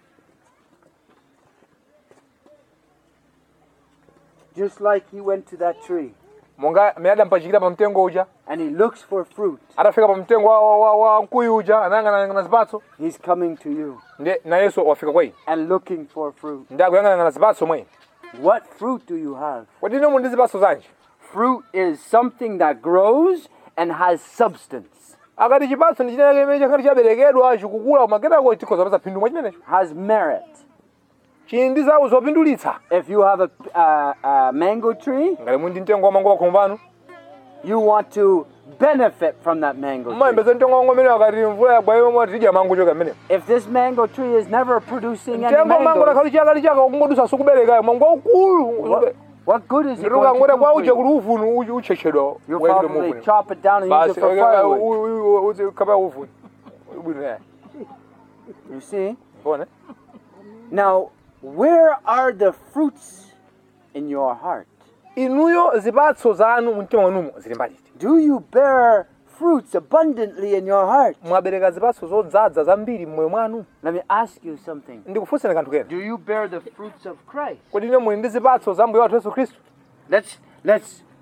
Just like he went to that tree monga amene adampachikira pa mtengo uja and he looks for fruit, atafika pa mtengo wa, wa, wa, wa mkuyu uja anayang'anayang'ana zipatso he's coming to you ndi na Yesu wafika kwa ine and looking for fruit. ndi akuyang'anayang'ana zipatso mwa ine. What fruit do you have? kodi inu muli ndi zipatso zanji? Fruit is something that grows and has substance, akati chipatso ndi chinake chimene chakhati chaberekedwa chikukula kumakenako tikhoza kupeza phindu mwa chimenecho has merit. chili ndi zawo zopindulitsa. If you have a, uh, a mango tree, ngati muli ndi mtengo wa mango pakhomo panu you want to benefit from that mango tree. mmayembeza mtengo wangu amene akati mvula yagwa iwo mwati tidya mango choka amene If this mango tree is never producing any mtengo wa mango mangoes, lakhali chakali chaka kungodusa sukubereka mango ukulu what, what good is it ndiruka going to ngoti do kwa for uje you? kuti uvunu uchi uchechedwa You'll probably chop it down and use it basi for firewood. uzi kapa uvunu ubwino ya You see? bona. Now, where are the fruits in your heart? inuyo zipatso zanu mumtima mwanumo zili mbali. Do you bear fruits abundantly in your heart? mwabereka zipatso zodzaza zambiri mmoyo mwanu. Let me ask you something. ndikufunseni kanthu kena Do you bear the fruits of Christ? kodi ine muli ndi zipatso za Mbuye wathu Yesu Khristu? Let's let's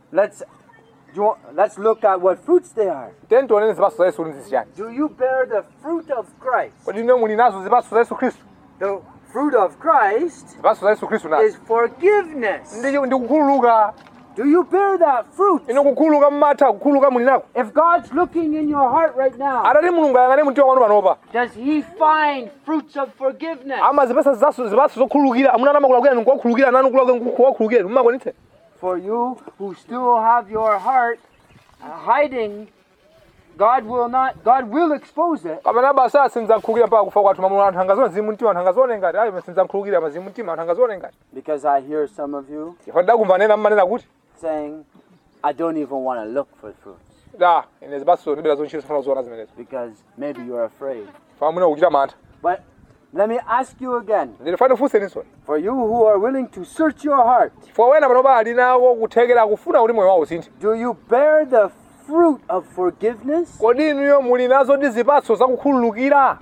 Let's do you want- let's look at what fruits they are. tiyeni tioneni zipatso za yesu kuti nzisiyani. Do you bear the fruit of Christ? Kodi inu muli nazo zipatso za yesu khristu? The fruit of Christ Zipatso za yesu khristu nazo is forgiveness. ndi ndi kukhululuka. Do you bear that fruit? ino kukhululuka mmatha kukhululuka muli nako. If God's looking in your heart right now, Atati mulungu ayang'ane mtima wanu panopa. does He find fruits of forgiveness? amazipesa zipatso zipatso zokhululukira amuna amakulakira inu kuwakhululukira nanu kuwakhululukira mumakonitse. For you who still have your heart uh, hiding, God will not. God will expose it. Kapena basa asinza kukhulukira mpaka kufa kwathu mamuna anthu angazona zimu mtima anthu angazone ngati ayi asinza kukhulukira mazimu mtima anthu angazone ngati. Because I hear some of you Ifa ndakumva nena mmanena kuti saying, I don't even want to look for fruits da ine zipatso ndibera zonchira sifuna zoona zimenezo. because maybe you're afraid. Fa muna kuchita mantha. But let me ask you again, Ndilifana funse niso. for you who are willing to search your heart, Fo wena panopa ali nawo kuthekera kufuna kuti moyo wawo usinthe. do you bear the fruit of forgiveness? Kodi inuyo muli nazo ndi zipatso zakukhululukira?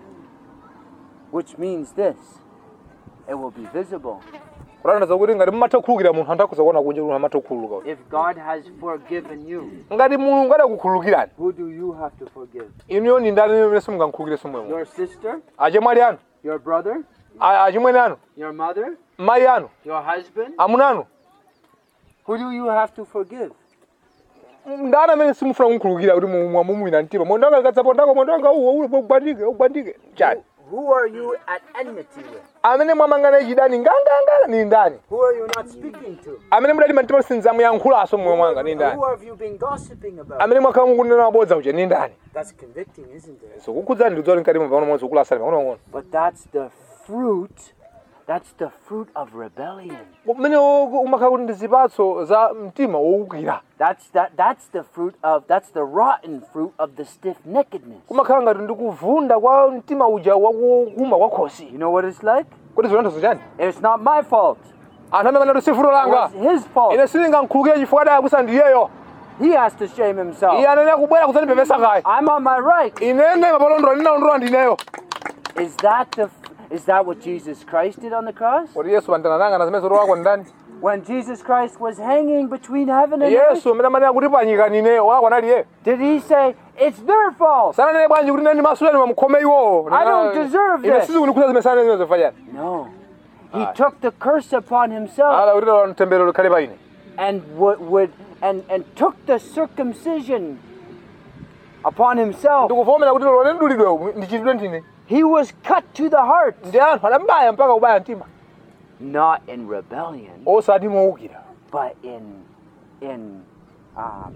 Which means this, it will be visible. Kutanthauza kuti ngati mumatha kukhululukira munthu anthu akhoza kuona kunja kuti amatha kukhululuka. If God has forgiven you, Ngati mulungu adakukhululukirani, who do you have to forgive? inuyo ndi ndani imene simungamukhululukire somwe. Your sister, Achemwali anu, your brother, a- achimwene anu, your mother, mayi anu, your husband? amuna anu. Who do you have to forgive? Ndani amene simufuna kumukhululukira kuti mwamumwina mtima. Mondo anga katsapo ndako mondo anga uwo ule ubandike, ubandike. Chani. Who are you at enmity with? Amene mwamangana chidani nganganga ni ndani. Who are you not speaking to? Amene mudali mtima sinzamuyankhulaso moyo mwanga ni ndani. Who have you been gossiping about? Amene mwakhala mukunena mabodza kuja ni ndani. That's convicting, isn't it? So kukhudzani ndi dzoli nkati mumva mwanzo kulasana pang'ono pang'ono. But that's the fruit. That's the fruit of rebellion. Mmene umakhala kuti ndi zipatso za mtima wowukira. That's that. That's the fruit of. That's the rotten fruit of the stiff-neckedness. Kumakhala ngati ndi kuvunda kwa mtima uja wakuma kwa khosi. You know what it's like? Kodi zonanthazo chani? It's not my fault. Anthu amene manati sifulo langa. It's his fault. Ine silingamkhululukire chifukwa adayakusa ndiyeyo. He has to shame himself. Iye anene kubwera kudzandipepesa kayi. I'm on my right. Inene mapalondolo ndinalondola ndineyo. Is that the? Is that what Jesus Christ did on the cross? Kodi Yesu andananga na zimene zolowako ndani? When Jesus Christ was hanging between heaven and earth, Yesu amene amanena kuti panyika nineyo walakwa anali iye. did he say it's their fault? Sananene bwanji kuti nani masuleni mamukhome iwowo. I don't deserve Ine this. sizikunikhuza zimene sanene zimene zofanyana. No. He took the curse upon himself Ala kuti lero mtembero likhale pa ine. and would, would and and took the circumcision upon himself. Ndikuvomera kuti lero ndidulidwe ndichitidwe ndine. He was cut to the heart, Ndi anthu adambaya mpaka kubaya mtima. not in rebellion, Osati mowukira. but in in um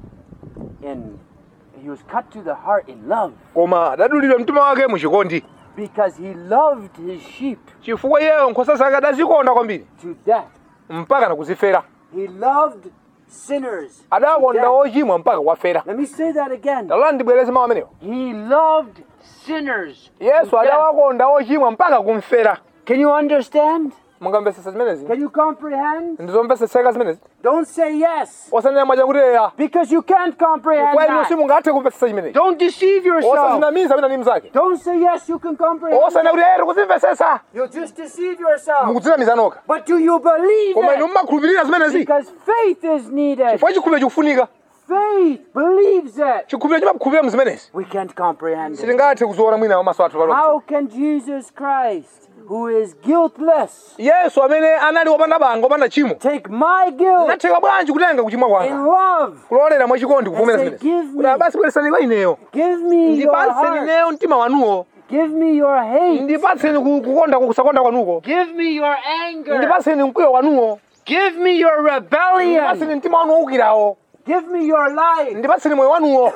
in he was cut to the heart in love Koma adadulidwa mtima wake muchikondi. because he loved his sheep Chifukwa iyeyo nkhosa zake adazikonda kwambiri. to death. Mpaka nakuzifera. He loved sinners to Adakonda death. ochimwa mpaka kwafera. Let me say that again. Talolani ndibwereze mawu amenewo. He loved sinners to Yesu death. adawakonda ochimwa mpaka kumfera. Can you understand? Mungamvesesa zimenezi? Can you comprehend? Ndizomveseseka zimenezi? Don't say yes Osanena mwaja kuti eya. because you can't comprehend Kwa inu that. simungathe kumvesesa zimenezi. Don't deceive yourself. Osazinamiza wina ndi mnzake. Don't say yes, you can comprehend. Osanena kuti eri kuzimvesesa. You'll just deceive yourself. Mukudzinamiza nokha. But do you believe Koma inu it? mmakhulupirira zimenezi. Because faith is needed. Chifukwa chikhulupiriro chikufunika. Faith believes it. Chikhulupiriro chimakhulupirira mu zimenezi. We can't comprehend it. Sitingathe kuziona mwina wamaso athu pano. How can Jesus Christ, who is guiltless, Yesu amene anali wopanda banga wopanda chimo. take my guilt Natheka bwanji kutenga kuchimwa in kwanga. love? Kulolera mwachikondi kuvomera And say, zimenezi. give me- Kuti basi bweresani kwa ineyo. Give me your Ndipatse heart. ineyo mtima wanuwo. Give me your hate. Ndipatseni ku- kukonda kusakonda kwanuko. Give me your anger. Ndipatseni mkwiyo wanuwo. Give me your rebellion. Ndipatseni mtima wanu wowukirawo. Give me your life. Ndipatseni moyo wanuwo.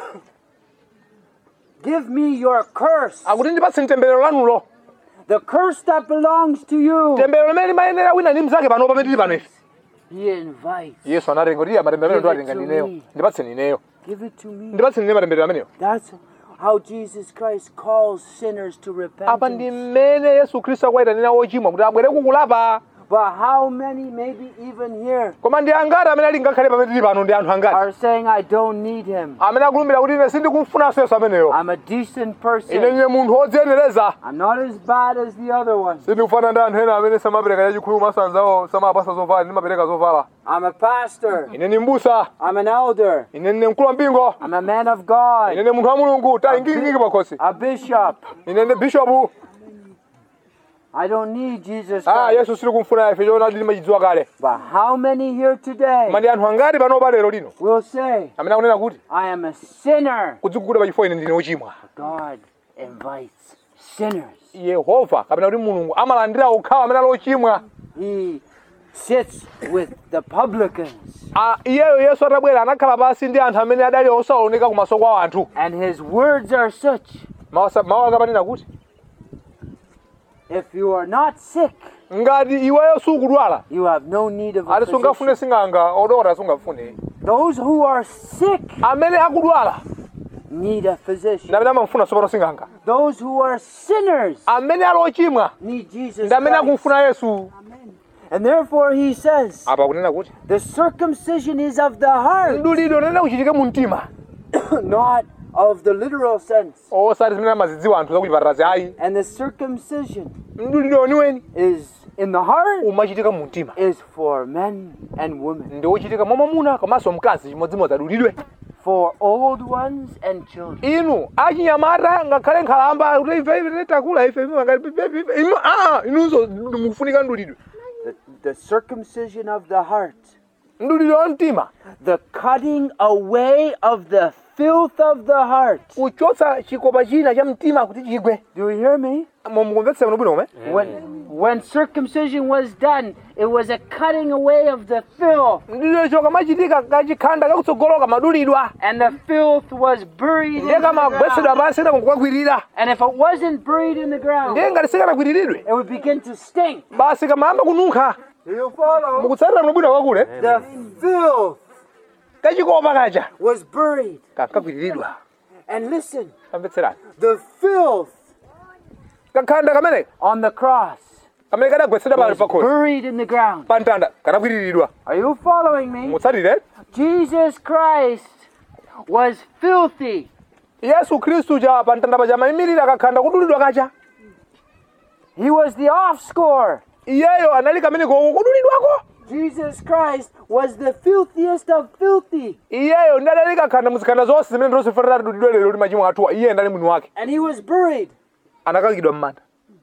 Give me your curse. Akuti ndipatseni temberero lanulo. The curse that belongs to you. Temberero limene limayenera wina ndi mnzake pano pamene tili pano ife. He invites. Yesu anatenga kuti matemberero ndo atenga Give it to ndineyo. me. Ndipatseni ineyo. Give it to me. Ndipatseni ine matemberero ameneyo. That's how Jesus Christ calls sinners to Apa ndi repentance. mmene Yesu Khristu akwayitanira ochimwa kuti abwere kukulapa. But how many, maybe even here, koma ndi angati amene ali ngakhale pamene tili pano ndi anthu angati are saying, I don't need him. amene akulumbira kuti ine sindikumfunanso Yesu ameneyo. I'm a decent Ine person. ndine munthu wodziyenereza. I'm not as bad as the other ones. Sindikufana ndi anthu ena amene samapereka chachikhulu masanzawo samapasa zovala ndimapereka zovala. I'm a pastor. Ine ndi mbusa. I'm an elder. Ine ndine mkulu wa mpingo. I'm a man of God. Ine ndi munthu wa Mulungu tayingikiki pakhosi. A bishop. Ine ndi bishopu. I don't need Jesus Ah, Christ. Yesu silikumfuna ife chona ndimachidziwa kale. But how many here today Koma ndi anthu angati pano pa lero lino will say, amene akunena kuti I am a sinner? kudzikukuta pachifukwa ine ndine wochimwa. God invites sinners. Yehova kapena kuti Mulungu amalandira okhawo amene ali ochimwa. He sits with the publicans. Ah, iyeyo Yesu atabwera anakhala pasi ndi anthu amene adali osaoneka kumaso kwa anthu. And his words are such, Mawu akapanena kuti if you are not sick, ngati iweyo sukudwala you have no need of a ati sungafune physician. sing'anga odora sungafune. Those who are sick Amene akudwala need a physician. ndi amene amamfuna sopano sing'anga. Those who are sinners Amene ali ochimwa need Jesus ndi amene Christ. akumfuna Yesu. And therefore he says, Apa kunena kuti the circumcision is of the heart, mdulidwe unene kuchitike mu mtima. not of the literal sense. Osati zimene amazidziwa anthu zakuchipatalazi ayi. And the circumcision Mdulidwe weniweni is in the heart, umachitika mu mtima. is for men and women, Ndi wochitika mwa mwamuna komanso mkazi chimodzimodzi adulidwe. for old ones and children. Inu achinyamata ngakhale nkhalamba kuti ife ife takula ife inu ah inunso mukufunika mdulidwe. The, the circumcision of the heart, Mdulidwe wa mtima the cutting away of the filth of the heart. kuchotsa chikopa china cha mtima kuti chigwe. Do you hear me? Mukumvetsa bwino bwino me? When, when circumcision was done, it was a cutting away of the filth, Mdulidwe choka machitika kachikhanda kakutsogoloka madulidwa. and the filth was buried in Ndiye the kamagwetsedwa ground. pansi na kukakwirira. And if it wasn't buried in the ground, Ndiye ngati sikanakwiriridwe it would begin to stink. basi kamayamba kununkha. Do you follow? Mukutsatira bwino bwino kwakule The filth kachikopa kacha was buried. kakwiriridwa. And listen, Kamvetserani. the filth Kakhanda kameneka on the cross kamene kadagwetsedwa pali was pakhosi buried in the ground. pa mtanda kanakwiriridwa. Are you following me? Mutsatire. Jesus Christ was filthy. Yesu Khristu cha pa mtanda paja mayimirira kakhanda kudulidwa kacha. He was the offscore. Iyeyo anali kamene koko kudulidwako. Jesus Christ was the filthiest of filthy. Iyeyo ndadali kakhanda muzikhanda zonse zimene ndosifanira kudulidwa lero ndi machimo athu. Iye ndali mwini wake. And he was buried. Anakakidwa m'manda.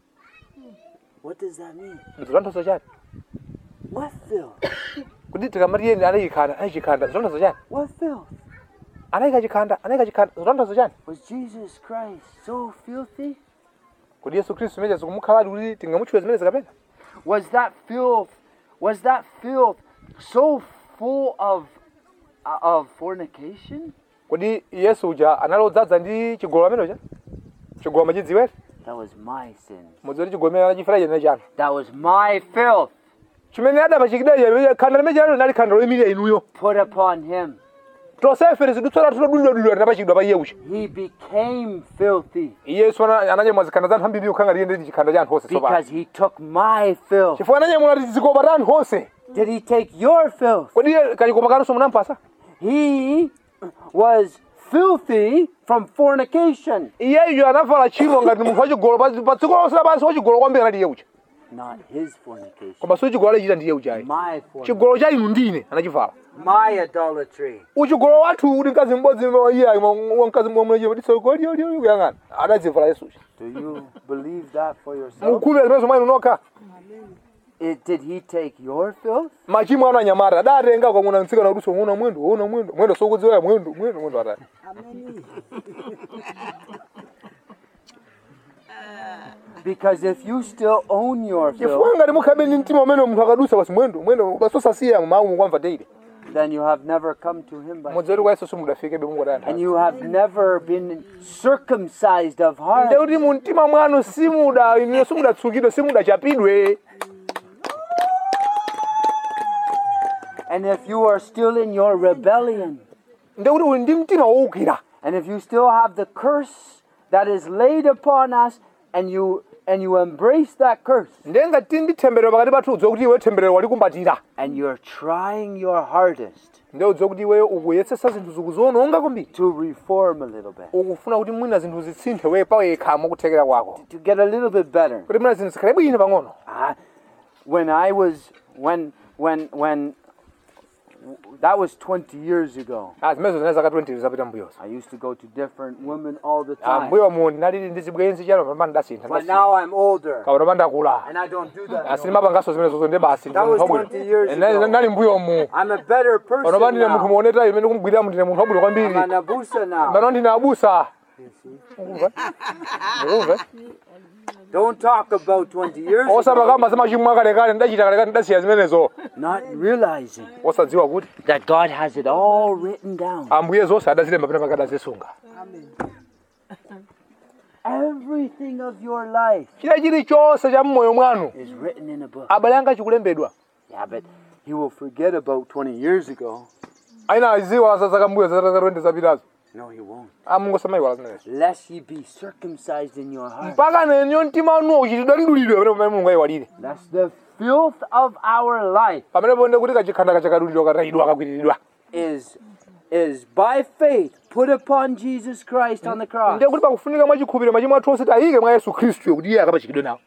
What does that mean? Zotanthauza chani? What filth? Kuti tikamati iye anayikhanda anayichikhanda zotanthauza chani? What filth? Anayika chikhanda anayika chikhanda zotanthauza chani? Was Jesus Christ so filthy? Kuti Yesu Khristu meja zikumukhaladi kuti tingamutchule zimene zikapena. Was that filth, was that filth so full of, uh, of fornication? Kuti Yesu uja anali odzadza ndi chigololo amene uja? Chigololo machidziwere? That was my sin. Mudziwere chigololo amene anachifera chene chanu. That was my filth Chimene adapachikidwa khanda limene chalo linali khanda loyimirira inuyo. put upon him. Tosefere zidutsala tulodulidwa napachikidwa pa iye uja. He became filthy Yesu ananyamula zikhanda za anthu ambiri kukhanga liye ndi chikhanda cha anthu onse tsopano. because he took my filth. Chifukwa ananyamula zikopa za anthu onse. Did he take your filth? Kodi iye kachikopa kanso munampasa? He was filthy from fornication. Iyeyo anavala tchimo ngati munthu wachigololo pa dziko lonse lapansi wachigololo kwambiri anali iye uja. Not his fornication. Koma so chigololo alichita ndi iye ujayi. My fornication. Chigololo cha inu ndine anachivala. My idolatry. Uchigololo wathu kuti mkazi mmodzi iye mkazi mmodzi kuti sokoli oli oli kuyang'ana. Adadzivala Yesu uja. Do you believe that for yourself? Mukhulupirira zimene zomwe inu nokha. It, did he take your filth? Machimo anu anyamata adatenga kwa mwana mtsikana kuti songona mwendo wona mwendo mwendo sokudziwa mwendo mwendo mwendo atati. Because if you still own your filth, Chifukwa ngati mukhabe ndi mtima umene munthu akadusa basi mwendo mwendo basosasiya mawu mukwamva daily. then you have never come to him by Mudzeri kwa Yesu simudafike Mungu atati. and you have never been circumcised of heart. Nde kuti mu mtima mwanu simuda inu simudatsukidwe simudachapidwe. And if you are still in your rebellion, Nde kuti uli ndi mtima wowukira. and if you still have the curse that is laid upon us and you and you embrace that curse, ndenga tindi temberero pakati pathu udziwe kuti iwe temberero walikumbatira and you're trying your hardest nde udziwe kuti iweyo ukuyesesa zinthu zikuziwononga kwambiri to reform a little bit, ukufuna kuti mwina zinthu zitsinthe wewe pawekha mukuthekera kwako to get a little bit better. kuti mwina zinthu zikhale bwino pang'ono. Ah, when I was when when when that was twenty years ago. Ah, zimenezo zinali zaka twenty zapita mbuyozo. I used to go to different women all the Ah, time. mbuyo mu ndinalili ndi zibwenzi chalo pamene ndasintha. But now I'm older, Kaona pandakula. and I don't do that. Asili no more. mapangaso zimenezo ndi basi That was twenty years ago. ndali mbuyo mu. I'm a better Ono person pandine munthu now. muoneta imene kumugwirira ndine munthu wabwino kwambiri. I'm an abusa now. Pano ndine abusa. Ukumva? Don't talk about twenty years Osama ago, kama sema chimwa kale kale ndachita kale kale ndasiya zimenezo. not realizing Osadziwa kuti that God has it all written down. ambuye zonse adazilemba pena pakati azisunga. Everything of your life Chila chilichonse cha mmoyo mwanu is written in a book. abale anga chikulembedwa. Yeah, but he will forget about twenty years ago. Aina aziwa sasa kambuyo zaka twenty zapitazo. No, he won't. Amungo samaiwala zimenezo. Lest ye be circumcised in your heart. Mpaka nenyo mtima wanu uchitidwa ndulidwe pamene pamene Mulungu ayiwalire. That's the filth of our life Pamene ponde kuti kachikhanda kachakadulidwa katayidwa kakwiriridwa. is is by faith put upon Jesus Christ on the cross. Ndiye kuti pakufunika mwachikhulupiriro machimo athu onse tayike mwa Yesu Khristu kuti iye akapachikidwe nawo.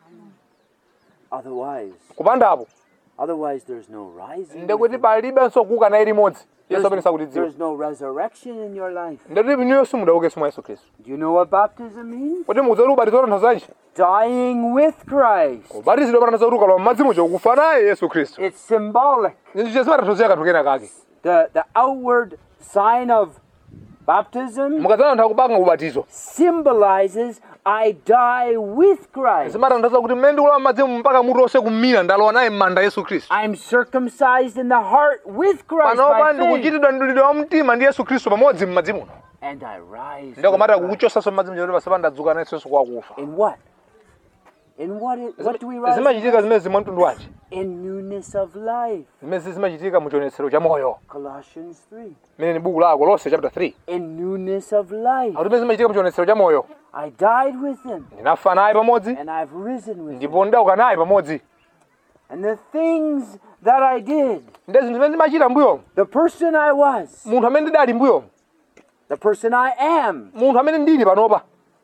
Otherwise, Kupanda apo otherwise there's no rising. ndiye kuti palibenso kuuka naye limodzi. Yesu apenesa kuti There's, dziwa. there's no resurrection in your life. Ndiye kuti inu Yesu mudaukenso mwa Yesu Khristu. Do you know what baptism means? Kuti mudzoti ubatizo tanthauza zanji? Dying with Christ. Kubatizidwa patanthauza kuti ukalowa m'madzi muja ukufa naye Yesu Khristu. It's symbolic. Ndicho chimatanthauza kanthu kena kake. The the outward sign of baptism Mukadzana anthu akupanga ubatizo. symbolizes I die with Christ. Zimatanthauza kuti mmene ndikulowa m'madzi mpaka mutu onse kumira ndalowa naye m'manda Yesu Khristu. I'm circumcised in the heart with Christ Panopa by faith. ndikuchitidwa mdulidwe wa mtima ndi Yesu Khristu pamodzi m'madzi muno. And I rise. Ndiyo with komata Christ. kukuchosanso m'madzi muja kuti pasapa ndadzuka naye Yesu kwakufa. In what? In what? Is, what do we rise? Zimachitika zimene zimwe mtundu wanji. In newness of life. Zimene zimachitika mu chionetsero cha moyo. Colossians three. Mene ni buku la Kolose chapter three. In newness of life. Akuti zimene zimachitika mu chionetsero cha moyo. I died with him. Ndinafa naye pamodzi And I've risen with him. ndipo ndauka naye pamodzi. And the things that I did, Ndi zinthu zimene zimachita mbuyo. the person I was, Munthu amene ndidali mbuyo. the person I am, Munthu amene ndili panopa.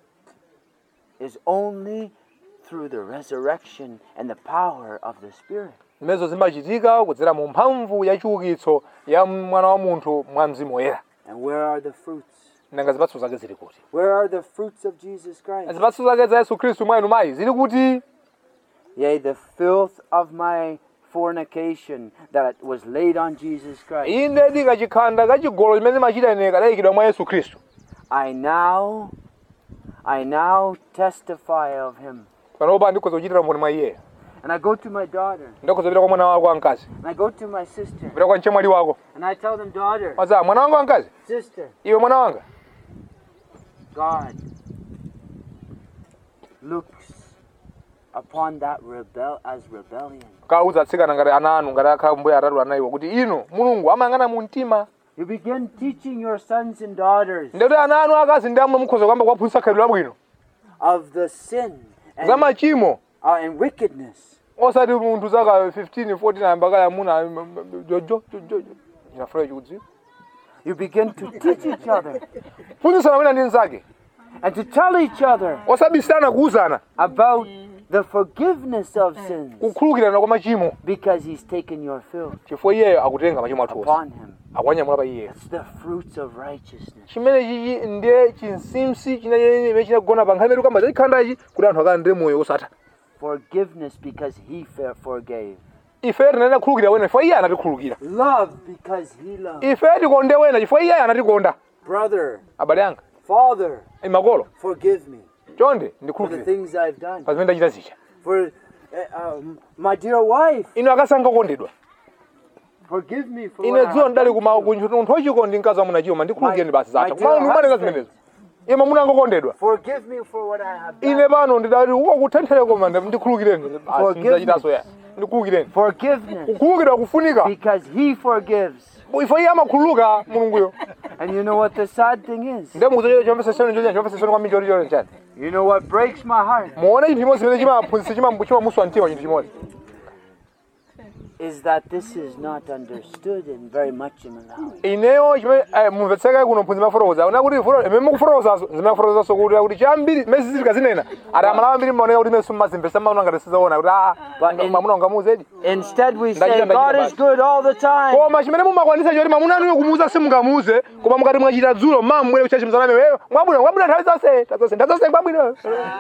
is only through the resurrection and the power of the Spirit. Zimenezo zimachitika kudzera mu mphamvu ya chiukitso ya mwana wa munthu mwa mzimu woyera. And where are the fruits? Nanga zipatso zake zili kuti? Where are the fruits of Jesus Christ? Zipatso zake za Yesu Khristu mwa inu mayi zili kuti? Yea, the filth of my fornication that was laid on Jesus Christ. Inde dika chikhanda kachigolo chimene machita ine kadayikidwa mwa Yesu Khristu. I now, I now testify of him. Panopa ndikhoza kuchitira mboni mwa iye. And I go to my daughter, Ndikhoza kupita kwa mwana wako wamkazi. and I go to my sister, Kupita kwa mchemwali wako. and I tell them, daughter, Waza mwana wangu wamkazi. sister, Iwe mwana wanga. God looks upon that rebel as rebellion. Kauza atsikana ngati ana anu ngati akhala mbuya atatu anayiwa kuti inu Mulungu amayang'ana mu mtima. You begin teaching your sons and daughters Ndikuti ana anu akazi ndi amwe mukhoza kuyamba kuwaphunzitsa khalidwe labwino. of the sin Za and, machimo. uh, and wickedness. Osati munthu zaka fifteen fourteen ayamba kaya amuna jojo jojo. Inafurahi chikudziwa. You begin to teach each other Phunzitsana wina ndi nzake. and to tell each other Osabisana kuuzana. about the forgiveness of sins Kukhululukirana kwa machimo. because he's taken your filth Chifukwa iye akutenga machimo athu onse. upon him. Akuwanyamula pa iye. It's the fruits of righteousness. Chimene chichi ndiye chinsinsi chimene chinagona pa nkhani kamba chikhandachi kuti anthu akandire moyo osatha. Forgiveness because he fa- forgave. Ife tinene kukhululukira wena chifukwa iye anatikhululukira. Love because he loved. Ife tikonde wena chifukwa iye anatikonda. Brother, Abale anga, Father, imakolo, forgive me chonde for the ndikhululukire. things I've done. Pa zimene ndachita zija. For uh, um, my dear wife, Inu akasankha kukondedwa. forgive me for Ine what I dziwo have ndali done. kuma kunthu ochikondi mkazi wa munachiwo mandikhululukireni basi zatha. my Kuma dear umanena husband. zimenezo. Ime munangokondedwa. Forgive me for what I have done. Ine pano ndidati uko kuthenthele koma ndikhululukireni. Forgive Ndachitaso ya. Ndikhululukireni. Forgiveness Kukhululukira kufunika. because he forgives. Ife iye amakhululuka Mulunguyo. And you know what the sad thing is? Ndiye mukuzochera chomvesa chanu chonse chomvesa chanu kwa michori chonse chani. You know what breaks my heart? muone chinthu chimodzi chimene chimaphunzitsa chimambu chimamuswa mtima chinthu chimodzi Is that this is not understood and very much in Malawi. ineyo chimene eh, mumvetseka kuno mphunzi mafotokoza una kuti foro imene mukufotokozazo zimafotokozaso kuti kuti chambiri mezi zili kazinena ati amalawi ambiri mmaoneka kuti mesu mmazimvesa mmaona ngati sizaona kuti ah But in- mwamuna ungamuuzedi Instead, we Ndachita, say ndachita God is basi. good all the time. koma chimene mumakwanisa choti mwamuna anuyo kumuuza simungamuuze koma mukati mwachita dzulo mma mmwere kuchachi mzaname wewe mwabwino mwabwino nthawi zonse tazonse ntazonse mwabwino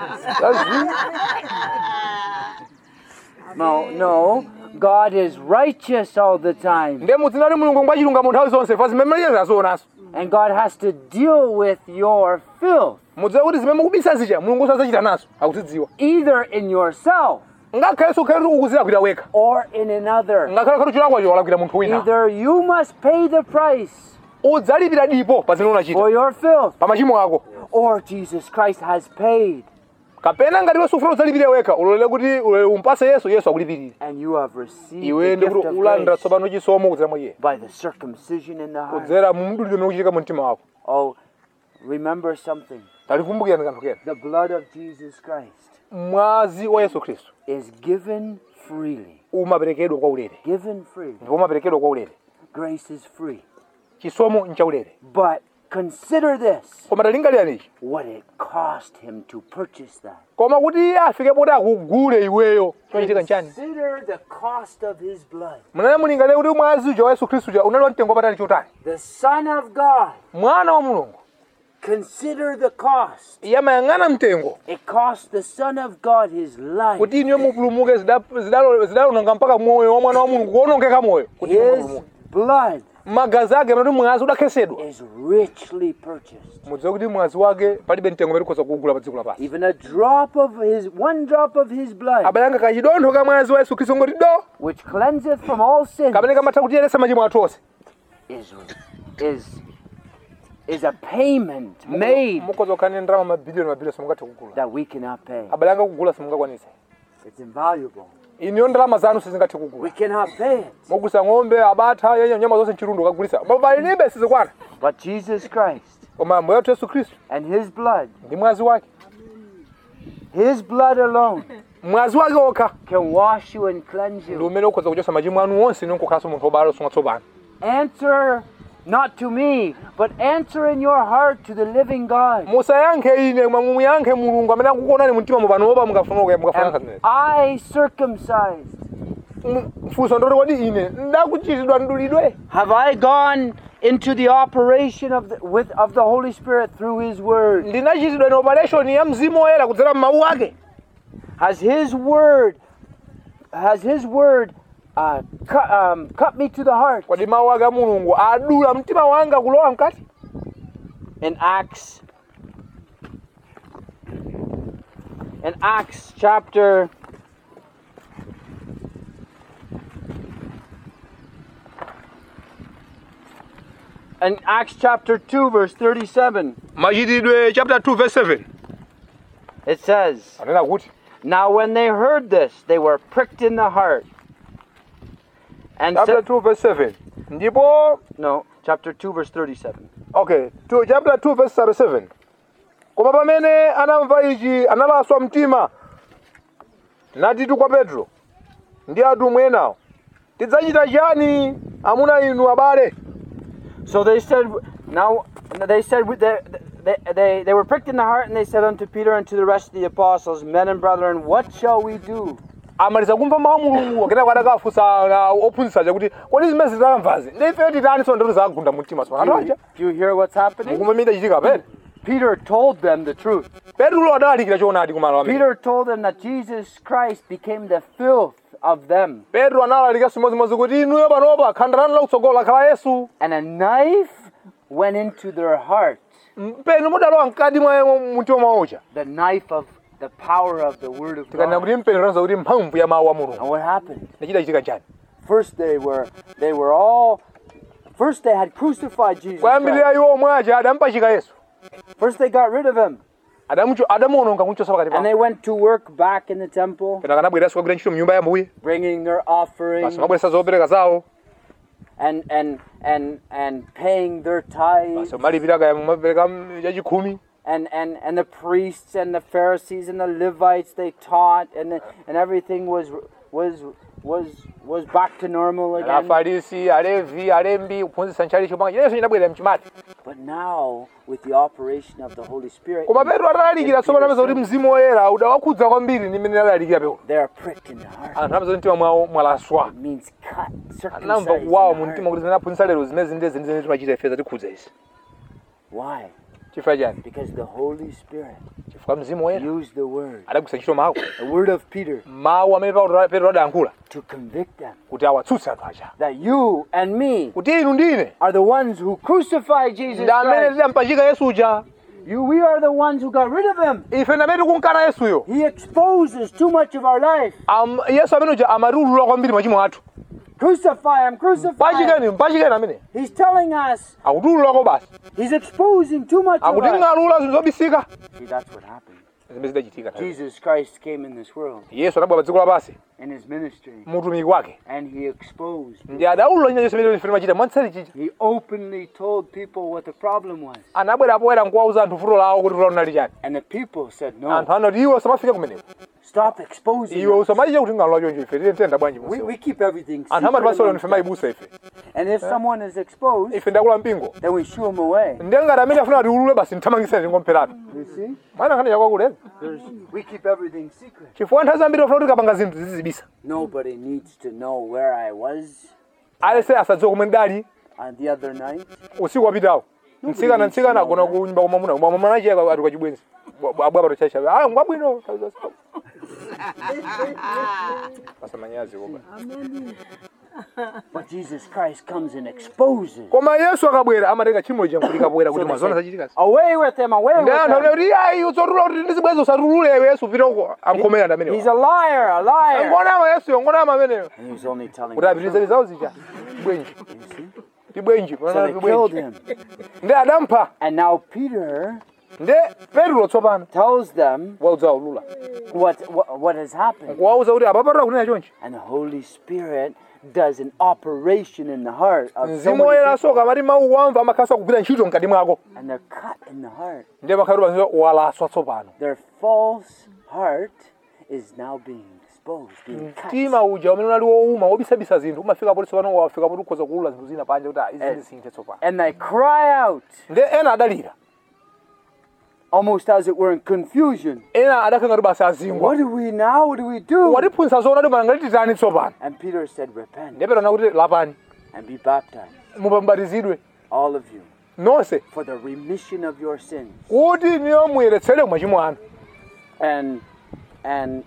No, no. God is righteous all the time. ndiye mudzina kuti mulungu ngwachilungamo nthawi zonse fa zimene azionaso And God has to deal with your filth, mudziwe kuti zimene mukubisa zija mulungu sazachita naso akuzidziwa either in yourself ngakhalenso ukhale kuti ukuzira kuita wekha or in another. ngakhale khali chilakwacho walakwira munthu wina Either you must pay the price udzalipira dipo pa zimene unachita for your filth, pa machimo ako or Jesus Christ has paid, kapena ngati wesu ufuna udzalipire wekha ulolere kuti ulolere umpase yesu yesu akulipirire and you have received iwe the ndi gift kuti of ulandira grace tsopano chisomo kudzera mwa iye by the circumcision in the heart. kudzera mu mdulidwe umene ukuchitika mu mtima wako Oh, remember something. talikumbukirani kanthu kena The blood of Jesus Christ mwazi wa yesu khristu is given freely. umaperekedwa kwa ulere Given freely. ndipo umaperekedwa kwa ulere Grace is free. chisomo nchaulere But consider this, koma talingaliranichi what it cost him to purchase that. koma kuti iye afike poti akugule iweyo chochitika nchani Consider the cost of his blood. munene mulingalire kuti mwazi uja wa yesu khristu uja unali wa mtengo wapatali chotani The Son of God. mwana wa mulungu Consider the cost. iye amayang'ana mtengo It cost the Son of God his life. kuti iniyo mupulumuke zida- zidalo- zidalononga mpaka moyo wa mwana wa mulungu kuonongeka moyo kuti inu His mupulumuke blood magazi ake amati mwazi udakhesedwa is richly purchased. mudziwe kuti mwazi wake palibe mtengo umene ukhoza kuwugula pa dziko lapansi Even a drop of his, one drop of his blood, abayanga kachidontho ka mwazi wa yesu khristu ngoti do which cleanseth from all sin, kamene kamatha kutiyeretsa machimo athu onse is, is, is a payment made mukhoza kukhala ndi ndalama mabiliyoni mabiliyoni simungathe kugula that we cannot pay. abayanga kugula simungakwanise It's invaluable. iniyo ndalama zanu sizingathe kugula We cannot pay it. mugulisa ng'ombe abatha yenya nyama zonse mchirundu ukagulisa palibe sizikwana But Jesus Christ koma moyo wathu yesu khristu and his blood, ndi mwazi wake his blood alone, mwazi wake okha can wash you and cleanse ndi you. umene ukhoza kuchotsa machimo anu onse inu nkukhalanso munthu wobala osunga tsopano Answer not to me, but answer in your heart to the living God. musayankhe ine koma mumuyankhe mulungu amene akukuonani mumtima mupanopa mukafuna mukafuna Am kazimene I circumcised? mfunso ndoti kodi ine ndakuchitidwa mdulidwe Have I gone into the operation of the, with, of the Holy Spirit through his word? ndinachitidwa ine operation ya mzimu woyera kudzera m'mawu ake Has his word, has his word uh, cut, um, cut me to the heart? kodi mawu ake a mulungu adula mtima wanga kulowa mkati In Acts, in Acts chapter in Acts chapter two verse thirty-seven, machitidwe chapter two verse seven it says, anena kuti now when they heard this, they were pricked in the heart. And chapter said, two verse seven ndipo no, chapter two verse thirty-seven. okay two, chapter two verse thirty-seven koma pamene anamva ichi analaswa mtima natitu kwa Petro ndi atumwi enawo tidzachita chani amuna inu abale So they said, now they said they, they, they, they were pricked in the heart, and they said unto Peter and to the rest of the apostles, men and brethren, what shall we do? amaliza kumva mawu a mulungu akena kwadakafunsa ophunzitsa kuti kodi zimene zitamvazi ndife titani so ndoti zagunda mumtima so anthu aja Do you hear what's happening? mukumva imene ichitika pene Peter told them the truth. Petro adalalikira choonadi kumalo amene Peter told them that Jesus Christ became the filth of them. Petro analalika chimodzimodzi kuti inuyo panopa khanda lanu lakutsogola lakhala Yesu And a knife went into their heart. penu mudalowa mkati mwa mtima mwawocha The knife of the power of the word of tikanena God. kuti mpenu tanza kuti mphamvu ya mawu a mulungu And what happened? nachita chitika chani First they were they were all first they had crucified Jesus Christ. kwayambirira iwo omwe aja adampachika Yesu First they got rid of him. adamucho adamuononga kumuchosa pakati And pa they went to work back in the temple, pena kanabwereranso kugwira ntchito mnyumba ya Mbuye bringing their offerings basi mabweresa zopereka zawo and and and and paying their tithes basi malipira kaya mapereka yachikhumi and, and, and the priests and the Pharisees and the Levites, they taught, and the, and everything was was was was back to normal again. afarisi alevi alembi kuphunzitsa nchalicho panga chinenso chinabwera mchimati. But now, with the operation of the Holy Spirit, koma Petro atalalikira tsopano ameza kuti mzimu woyera udawakhudza kwambiri ndi mmene alalikira Petro. they are pricked in the heart. Anthu ameza mtima mwawo mwalaswa. It means cut, Anamva circumcised kuwawa in mu the mtima heart. kuti zimene aphunzitsa lero zimene ndezi ndezi timachita ife zatikhudza izi. Why? Chifukwa chani? Because the Holy Spirit Chifukwa mzimu woyera used the word, adagwisa ntchito mawu. the word of Peter, Mawu amene Paulo- Petro adayankhula to convict them kuti awatsutse anthu aja. that you and me Kuti inu ndine are the ones who crucified Jesus ndi amene Christ. tidampachika Yesu uja. You, we are the ones who got rid of him. Ife ndi amene tikunkana Yesuyo. He exposes too much of our life. Am- Yesu amene uja amatulula kwambiri machimo athu. Crucify him, crucify him. Mpachikeni, mpachikeni amene. He's telling us Akutululako basi. he's exposing too much of Akuti us. ng'alula zinthu zobisika. See, that's what happened. Zimene zidachitika. Jesus Christ came in this world Yesu anabwera pa dziko lapansi in his ministry, mutumiki wake. and he exposed. Ndi adaulula nyanja zimene ife timachita mwanseri chicha. He openly told people what the problem was. Anabwera poyera nkuwauza anthu vuto lawo kuti vuto linali chani. And the people said, no, Anthu anati iwe usamafike kumeneko. stop exposing Iwe us. usamachite kuti ng'alula choncho ife tili tenda bwanji We, musa. we keep everything Anthu amati pasolo secret. ife mayibusa ife. And if someone is exposed, Ife ndakula mpingo. then we shoo him away. Ndiye ngati amene afuna tiulule basi nthamangiseni tingomperatu. You see? Mwana khani chakwakule. There's, we keep everything secret. Chifukwa nthawi zambiri afuna kuti kapanga zinthu zizibisa. Nobody needs to know where I was Alese asadziwe kumene ndali on the other night. usiku wapitawo. Mtsikana mtsikana agona ku nyumba kwamamuna. Mwamuna achiyeka ati kachibwenzi. Abwaba tochacha. Ah, ngwabwino. Pasamanyazi kuba. But Jesus Christ comes and exposes. Koma Yesu akabwera amatenga chimo chankulika poera kuti mazona sachitika. Away with him, away with Ndi anthu him. akuti ayi utsotula kuti ndizibwezo usatulule Yesu pitoko ankomera ndamene. He's a liar, a liar. Ngonama Yesu ngonama ameneyo. And he was only telling Kuti the apitirize truth. zawo zija. Bwenji. You see? Tibwenji. So they killed him. Ndi adampha. And now Peter Ndi Petro tsopano tells them wauza ulula. what, what, what has happened. Wauza kuti apapatira kunena chonchi. And the Holy Spirit does an operation in the heart of so Mzimu many woyera people. soka amati mawu wamva amakhala kugwira ntchito mkati mwako. And they're cut in the heart. Ndiye makhalidwe panziwa walaswa tsopano. Their false heart is now being exposed, being cut. Mtima uja umene unali wouma wobisabisa zinthu umafika poti tsopano wafika poti ukhoza kulula zinthu zina panja kuti ah, izi ndisinthe tsopano. And they cry out, Ndiye ena adalira. almost as it were in confusion. Ena adakhala ngati basi azingwa. What do we now? What do we do? Watiphunzitsa zoona kuti ngati titani tsopano. And Peter said, repent Ndiye Petro anakuti lapani and be baptized, mubatizidwe all of you, nonse for the remission of your sins. kuti niyo muyeretsere machimo anu. And and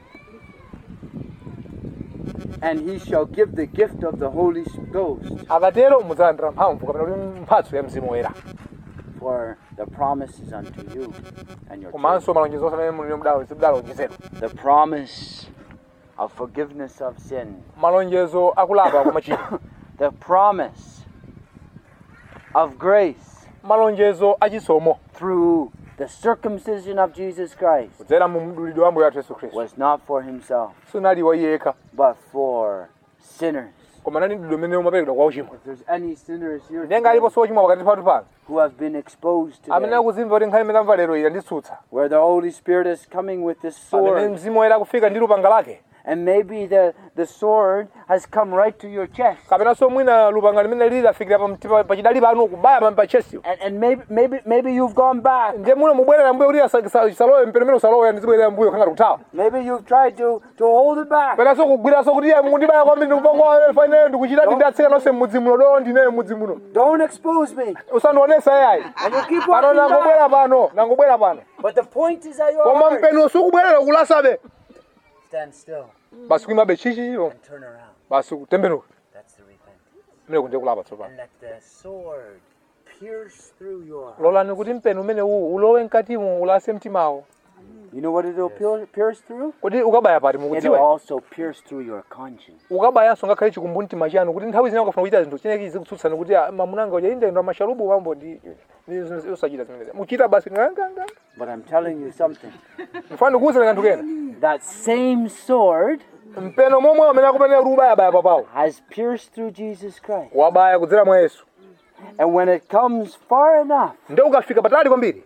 and he shall give the gift of the Holy Ghost, Akatero mudzalandira mphamvu kapena kuti mphatso ya mzimu woyera. for the promises unto you and your children. Komanso malonjezo amene muli mdalo sibdalonjezedwa. The promise of forgiveness of sin. Malonjezo akulapa kwa machimo. The promise of grace Malonjezo achisomo. through the circumcision of Jesus Christ Kudzera mu mdulidwe wa Ambuye athu Yesu Khristu. was not for himself, Sunaliwa yekha. but for sinners. Koma nani mdulidwe umene umaperekedwa kwa uchimo. If there's any sinners here Nenga alipo so uchimo pakati pathu pano. who have been exposed Amene today, akuzimva kuti nkhani imene amva lero iyi nditsutsa. where the Holy Spirit is coming with this Amene sword, mzimu woyera kufika ndi lupanga lake. and maybe the, the sword has come right to your chest, Kapena so mwina lupanga limene lili lafikira pa mtima pachidali pano kubaya pa pa chest. and, and maybe maybe maybe you've gone back. Ndiye muno mubwerera mbuyo kuti asalowe mpene mene usalowe ndizibwerera mbuyo khanga kutawa. Maybe you've tried to, to hold it back. Pena so kugwira so kuti iye mundibaya kwambiri ndikupangwa fine ndikuchita ndindatsika nonse mudzi muno do ndine mudzi muno. Don't expose me. Usandionesa yayi. And you keep Pano walking back. nangobwera pano, nangobwera pano. But the point is that your Koma heart. mpeno sukubwerera kulasabe. Stand still Basi kuimabe chichicho. and turn around. Basi kutembenuka. That's the repentance. Mene kunje kulapa tsopano. And let the sword pierce through your heart. Lolani kuti mpeno umene uwu ulowe mkatimo ulase mtimawo. You know what it'll pierce, pierce through? Kuti ukabaya pati It'll mukudziwa. also pierce through your conscience. Ukabayanso ngakhale chikumbu mtima chanu kuti nthawi zina ukafuna kuchita zinthu cheneki zikutsutsana kuti ah, mamunanga uja inde ndo masharubu mambo ndi ndi usachita zimene. Muchita basi nganga. But I'm telling you something. Mfano kuuza kanthu kena. That same sword Mpeno momwe amene akupenera kuti ubaya baya papawo. has pierced through Jesus Christ. Wabaya kudzera mwa Yesu. And when it comes far enough, Ndio ukafika patali kwambiri.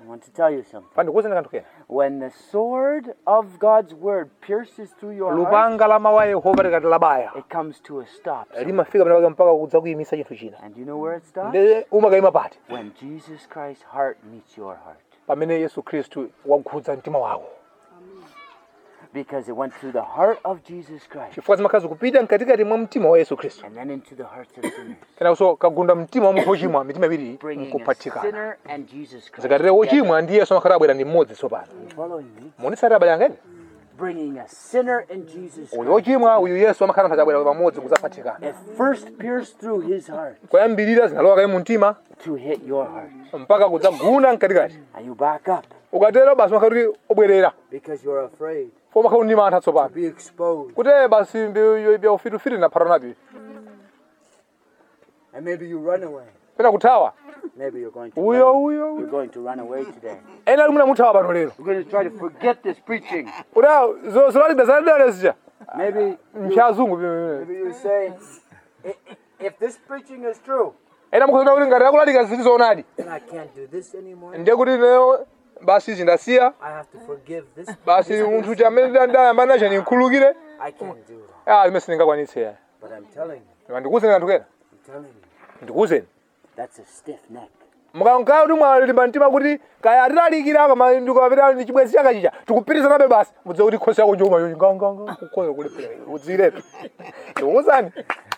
I want to tell you something. pandikuwuzeni kanthu kena. When the sword of God's word pierces through your heart, lupanga la mawu a Yehova likati labaya it comes to a stop. limafika pamene mpaka kudza kuyimisa chinthu china. And you know where it stops? Ndi umakayima pati When Jesus Christ's heart meets your heart. pamene Yesu Khristu wakhudza mtima wako. Because it went through the heart of Jesus Christ chifukwa zimakhazi kupita mkatikati mwa mtima wa Yesu Khristu. and then into the hearts of sinners. Kenanso kagunda mtima wa munthu wochimwa mitima ibiri Bringing a nkuphatikana. sinner and Jesus Christ zikatire together. wochimwa ndi Yesu amakhala abwera ndi mmodzi tsopano. You following me? Muonetsati abale angene. Bringing a sinner and Jesus Uyu Christ. wochimwa uyu Yesu amakhala nthawi abwera pamodzi kudzafatikana. It first pierced through his heart Koyambirira zinalowa kaye mu mtima to hit your heart. mpaka kudzaguna mkatikati. And you back up Ukatero basi umakhala kuti obwerera. because you're afraid Fo umakhala ndi mantha tsopano. to be exposed. Kuti basi bya ufitufiti na paranapi. And maybe you run away. Pena kuthawa. Maybe you're going to Uyo run. uyo. You're going to run away today. Ena ali muna muthawa pano lero. We're going to try to forget this preaching. Uda zo zolali bezadale sija. Maybe Mchazungu. maybe you say, "I- i- if this preaching is true, Ena mukuzona kuti ngati akulalika zilizonadi. then I can't do this anymore. Ndiye kuti lero basi zindasiya. I have to forgive this. Basi munthu chamene ndayamba nacho ninkhulukire. I can't do it. Ah, imene sindingakwanitse ya. But I'm telling you, Ndikuwuzeni kanthu kena. I'm telling you, Ndikuwuzeni. that's a stiff neck. Mukankaa kuti mwalimba mtima kuti kaya atilalikira kama ndikapita ndi chibwenzi chaka chicha tikupitiriza nabe basi mudze kuti khosi yako njoma yo nganganga kukhoza kulepera udziretu. Ndikuwuzani.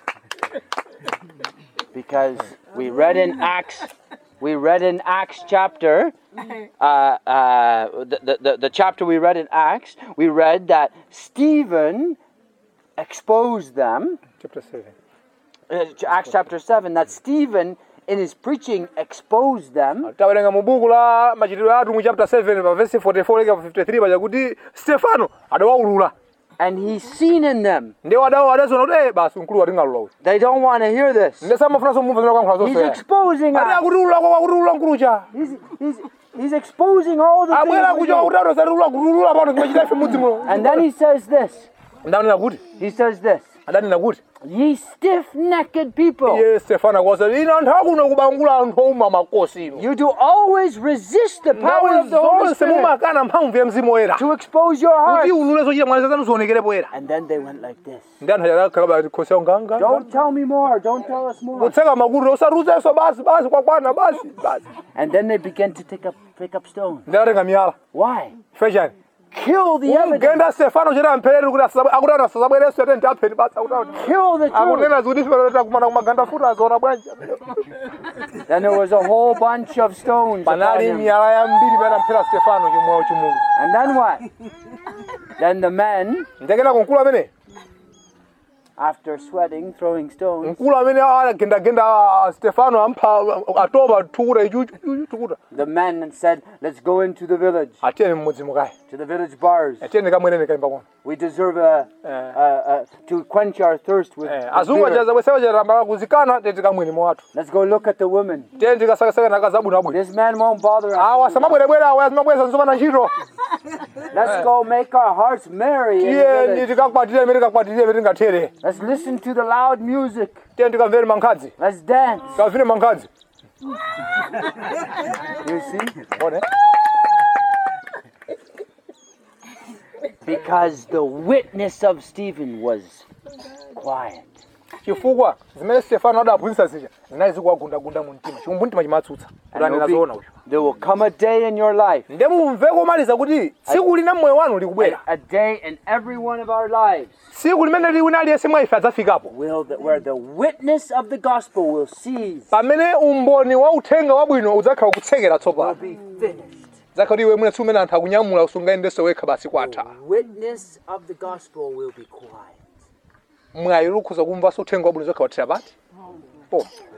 Because we read in Acts, we read in Acts chapter, uh, uh, the, the, the chapter we read in Acts, we read that Stephen exposed them, Chapter seven. uh, Acts chapter seven, that Stephen in his preaching exposed them, Tawerenga mu buku la machitidwe athu mu chapter seven pa verse forty-four leka fifty-three paja kuti Stefano adawaulula. and he's seen in them. Ndi wadawo adazona kuti eh basi mkulu watingalola uyu. They don't want to hear this. Ndi samafunanso mumva zina kwankhola He's zonse. exposing Ati us. akutiulula kwa akutiulula mkulucha. He's, he's, he's exposing all the Abwera things we kuja do. kutado sarulula kutulula pano kimachita ife mudzi muno. And then he says this. Ndanena kuti He says this. adanena kuti Ye stiff-necked people. iye Stefano akwasa ina anthu akuno kubangula anthu ouma makosi ino. You do always resist the power Nthawi of the Holy zonse Spirit mumakana mphamvu ya mzimu woyera. to expose your heart. Kuti ulule zochita mwana zanu zionekere poyera. And then they went like this. Ndi anthu akakhala bati khosi yawo nganga. Don't tell me more. Don't tell us more. Kutseka makutu osaruzenso basi basi kwakwana basi basi. And then they began to take up, pick up stones. Ndi atenga miyala. Why? Fechani. Kill the evidence. Ugenda Stefano chera mphereri kuti akutana asabwereso atenti apheni basi akuti. Kill the truth. Akunena kuti ife kumana kumaganda futa azona bwanji. Then there was a whole bunch of stones upon Panali him. miyala yambiri pena mphera Stefano chimwe chimulu. And then what? Then the men, Ndekena kunkulu amene. after sweating, throwing stones, Mkulu amene agenda genda Stefano ampha atoba tukuta ichuchu tukuta. the men said, let's go into the village, Atiyeni mmudzi mukayi. to the village bars. Atiyeni kamwenene kaimba kono. We deserve a, uh, uh, to quench our thirst with, with Azungu beer. ajaza bwesewa jaramba kuzikana tete kamwene mwatu. Let's go look at the women. Tiyeni tikasakasaka nakazabu na bwino. This man won't bother Awa us. samabwerebwera awa asamabweza nzoma na ntchito. Let's go make our hearts merry in the Tiyeni village. tikakwatire imene tikakwatire imene tingathere. Let's listen to the loud music. Tiyeni tikamvere mankadzi. Let's dance. Tikamvere mankadzi. You see? One. Because the witness of Stephen was quiet. Chifukwa zimene Stefano adaphunzitsa zija zinali zikuwagundagunda mu mtima. Chimwe mtima chimatsutsa. And there Kulanena will, zoona be, uyu. there will come a day in your life, Nde mumve komaliza kuti tsiku lina mmoyo wanu likubwera. a day in every one of our lives, Tsiku limene liwina aliyense mwa ife adzafikapo. will the, where the witness of the gospel will cease, Pamene umboni wa uthenga wabwino udzakhala kutsekera will tsopano. be finished. Zakati iwe mwina tsumene anthu akunyamula usungayendeso wekha basi kwatha. Witness of the gospel will be quiet. Mwayi lukhuza kumvanso uthenga wabwino zakhawathira pati. Po.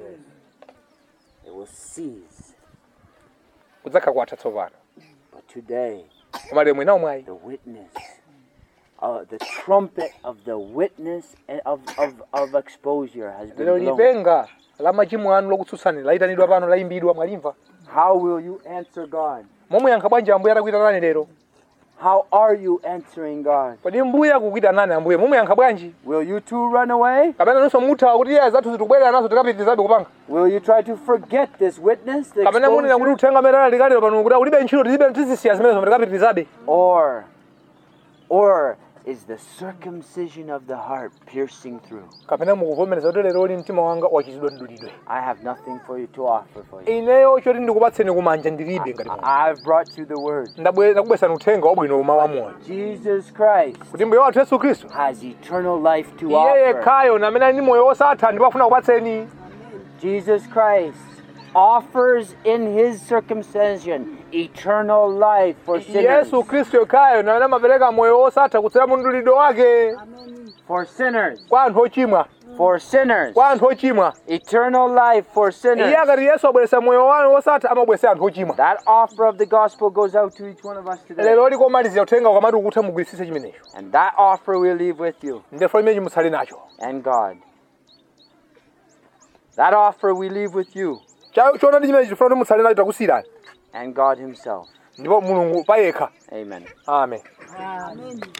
It will cease. Udzakhala kwatha tsopano. But today, Koma lero mwina mwayi. the witness, uh, the trumpet of the witness and of, of, of exposure has been Lero blown. lipenga la machimo anu lokutsutsani layitanidwa pano layimbidwa mwalimva. How will you answer God? Momwe yankha bwanji Ambuye atakuyitanani lero. How are you answering God? Kodi mbuye akukuita nani ambuye? Mumuyankha bwanji? Will you too run away? Kapena nonso muthawa kuti iye zathu zitubwerera nazo tikapitirizabe kupanga? Will you try to forget this witness, the Kapena munena kuti exposure? uthenga merera likalero pano kuti ulibe ntchito tilibe tizisiya zimenezo tikapitirizabe? Or, or is the circumcision of the heart piercing through? Kapena mukuvomereza kuti lero uli mtima wanga wachitidwa mdulidwe. I have nothing for you to offer for you. Ineyo choti ndikupatseni kumanja ndilibe ngati mwa. I've brought you the word. Ndakubwesani uthenga wabwino umawa moyo. Jesus Christ Kuti mbuye wathu Yesu Khristu has eternal life to iye offer. yekhayo namene ali ndi moyo wosatha ndipo afuna kupatseni. Jesus Christ offers in his circumcision eternal life for sinners. Yesu Khristu yekhayo namene amapereka moyo wosatha kudzera mu mdulidwe wake For sinners. kwa anthu ochimwa. For sinners. Kwa anthu ochimwa. Eternal life for sinners. Iye akati Yesu abweresa moyo wanu wosatha amabweresa anthu ochimwa. That offer of the gospel goes out to each one of us today. Lero likomalizira uthenga ukamati ukutha mugwirisise chimenecho. And that offer we'll leave with you Ndefo limene mutsale nacho. and God. That offer we leave with you Chona ndi chimene chifuna kuti mutsale nacho takusiyirani. and God himself. Ndipo Mulungu payekha. Amen. Amen. Amen.